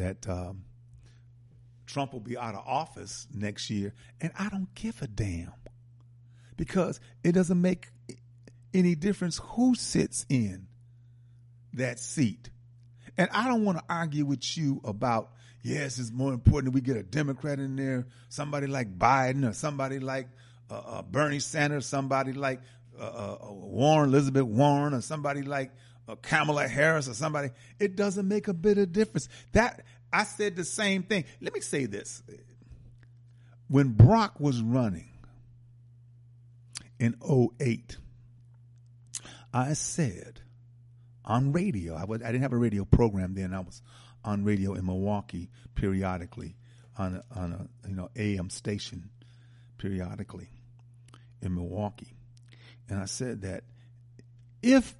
Trump will be out of office next year. And I don't give a damn, because it doesn't make any difference who sits in that seat. And I don't want to argue with you about, yes, it's more important that we get a Democrat in there, somebody like Biden or somebody like Bernie Sanders, somebody like Elizabeth Warren, or somebody like Kamala Harris or somebody. It doesn't make a bit of difference. That I said the same thing. Let me say this. When Barack was running in 2008, I said on radio, I didn't have a radio program then. I was on radio in Milwaukee periodically on a AM station periodically in Milwaukee. And I said that if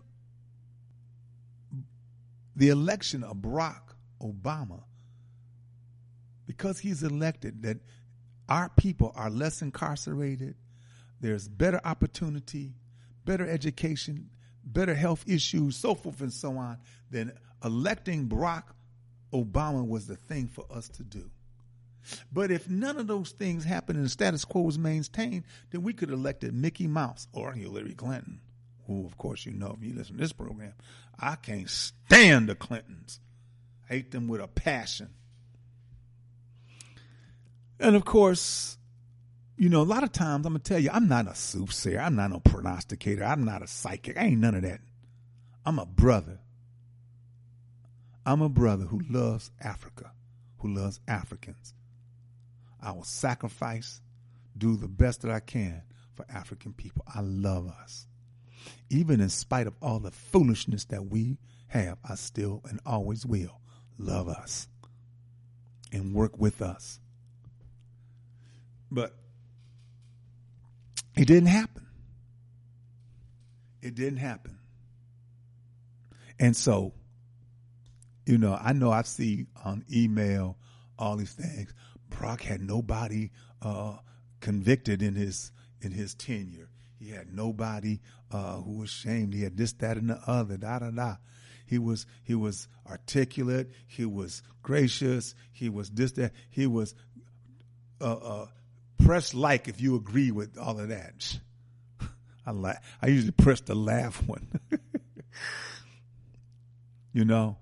the election of Barack Obama, because he's elected, that our people are less incarcerated, there's better opportunity, better education, better health issues, so forth and so on, then electing Barack Obama was the thing for us to do. But if none of those things happen and the status quo is maintained, then we could have elected Mickey Mouse or Hillary Clinton, who, of course, if you listen to this program, I can't stand the Clintons. I hate them with a passion. And, of course, a lot of times I'm going to tell you, I'm not a soothsayer. I'm not no prognosticator. I'm not a psychic. I ain't none of that. I'm a brother. I'm a brother who loves Africa, who loves Africans. I will sacrifice, do the best that I can for African people. I love us. Even in spite of all the foolishness that we have, I still and always will love us and work with us. But it didn't happen. It didn't happen. And so, I know I see on email all these things. Barack had nobody convicted in his tenure. He had nobody who was shamed. He had this, that, and the other, da-da-da. He was articulate. He was gracious. He was this, that. He was press like if you agree with all of that. I usually press the laugh one. You know,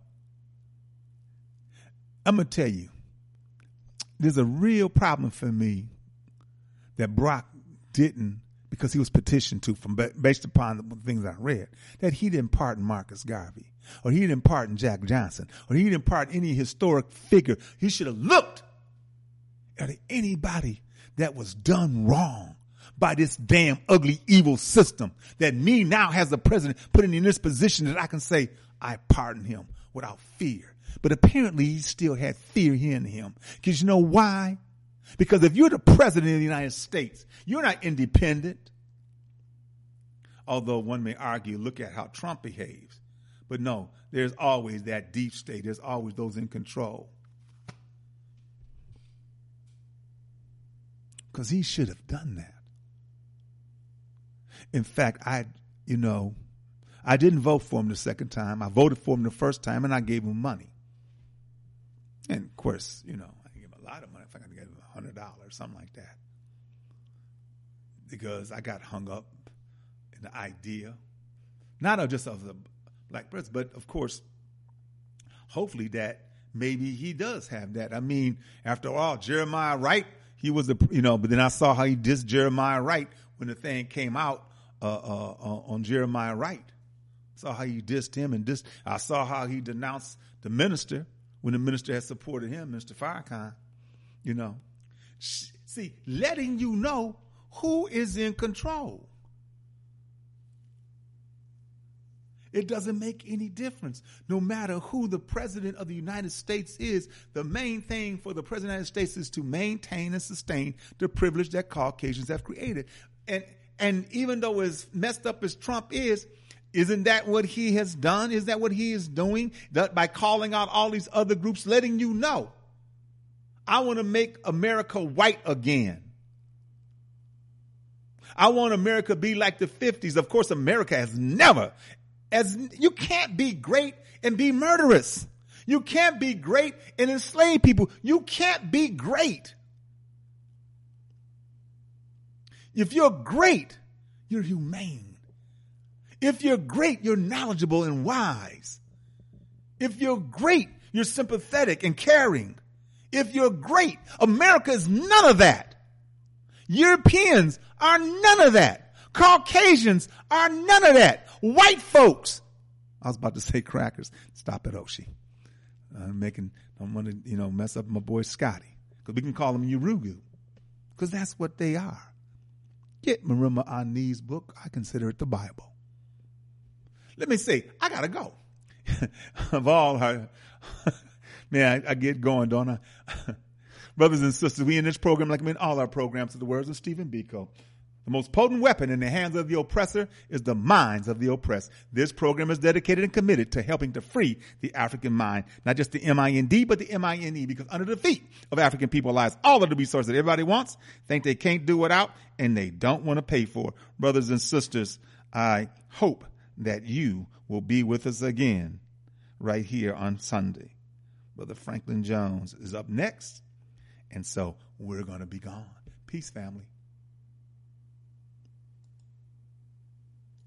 I'm going to tell you, there's a real problem for me that Brock didn't, because he was petitioned to based upon the things I read, that he didn't pardon Marcus Garvey, or he didn't pardon Jack Johnson, or he didn't pardon any historic figure. He should have looked at anybody that was done wrong by this damn ugly, evil system that me now has the president putting in this position that I can say, I pardon him without fear. But apparently he still had fear in him. Because you know why? Because if you're the president of the United States, you're not independent. Although one may argue, look at how Trump behaves. But no, there's always that deep state. There's always those in control. Because he should have done that. In fact, I didn't vote for him the second time. I voted for him the first time, and I gave him money. And, of course, I gave him a lot of money. If I could get him $100, something like that. Because I got hung up in the idea, not just of the black president, but, of course, hopefully that maybe he does have that. I mean, after all, Jeremiah Wright, he was but then I saw how he dissed Jeremiah Wright when the thing came out on Jeremiah Wright. Saw how he dissed him I saw how he denounced the minister when the minister had supported him, Mr. Farrakhan. See, letting you know who is in control. It doesn't make any difference. No matter who the president of the United States is, the main thing for the president of the United States is to maintain and sustain the privilege that Caucasians have created. And even though as messed up as Trump is, isn't that what he has done? Is that what he is doing? That by calling out all these other groups, letting you know, I want to make America white again. I want America to be like the 50s. Of course, America has never, you can't be great and be murderous. You can't be great and enslave people. You can't be great. If you're great, you're humane. If you're great, you're knowledgeable and wise. If you're great, you're sympathetic and caring. If you're great, America is none of that. Europeans are none of that. Caucasians are none of that. White folks. I was about to say crackers. Stop it, Oshie. Don't want to, mess up my boy Scotty. Because we can call them Urugu. Because that's what they are. Get Marima Ani's book. I consider it the Bible. Let me say, I got to go. Of all her, man, I get going, don't I? Brothers and sisters, we in this program, like in all our programs, to the words of Stephen Biko. The most potent weapon in the hands of the oppressor is the minds of the oppressed. This program is dedicated and committed to helping to free the African mind. Not just the M-I-N-D, but the M-I-N-E, because under the feet of African people lies all of the resources that everybody wants, think they can't do without, and they don't want to pay for. Brothers and sisters, I hope that you will be with us again right here on Sunday. Brother Franklin Jones is up next, and so we're going to be gone. Peace, family.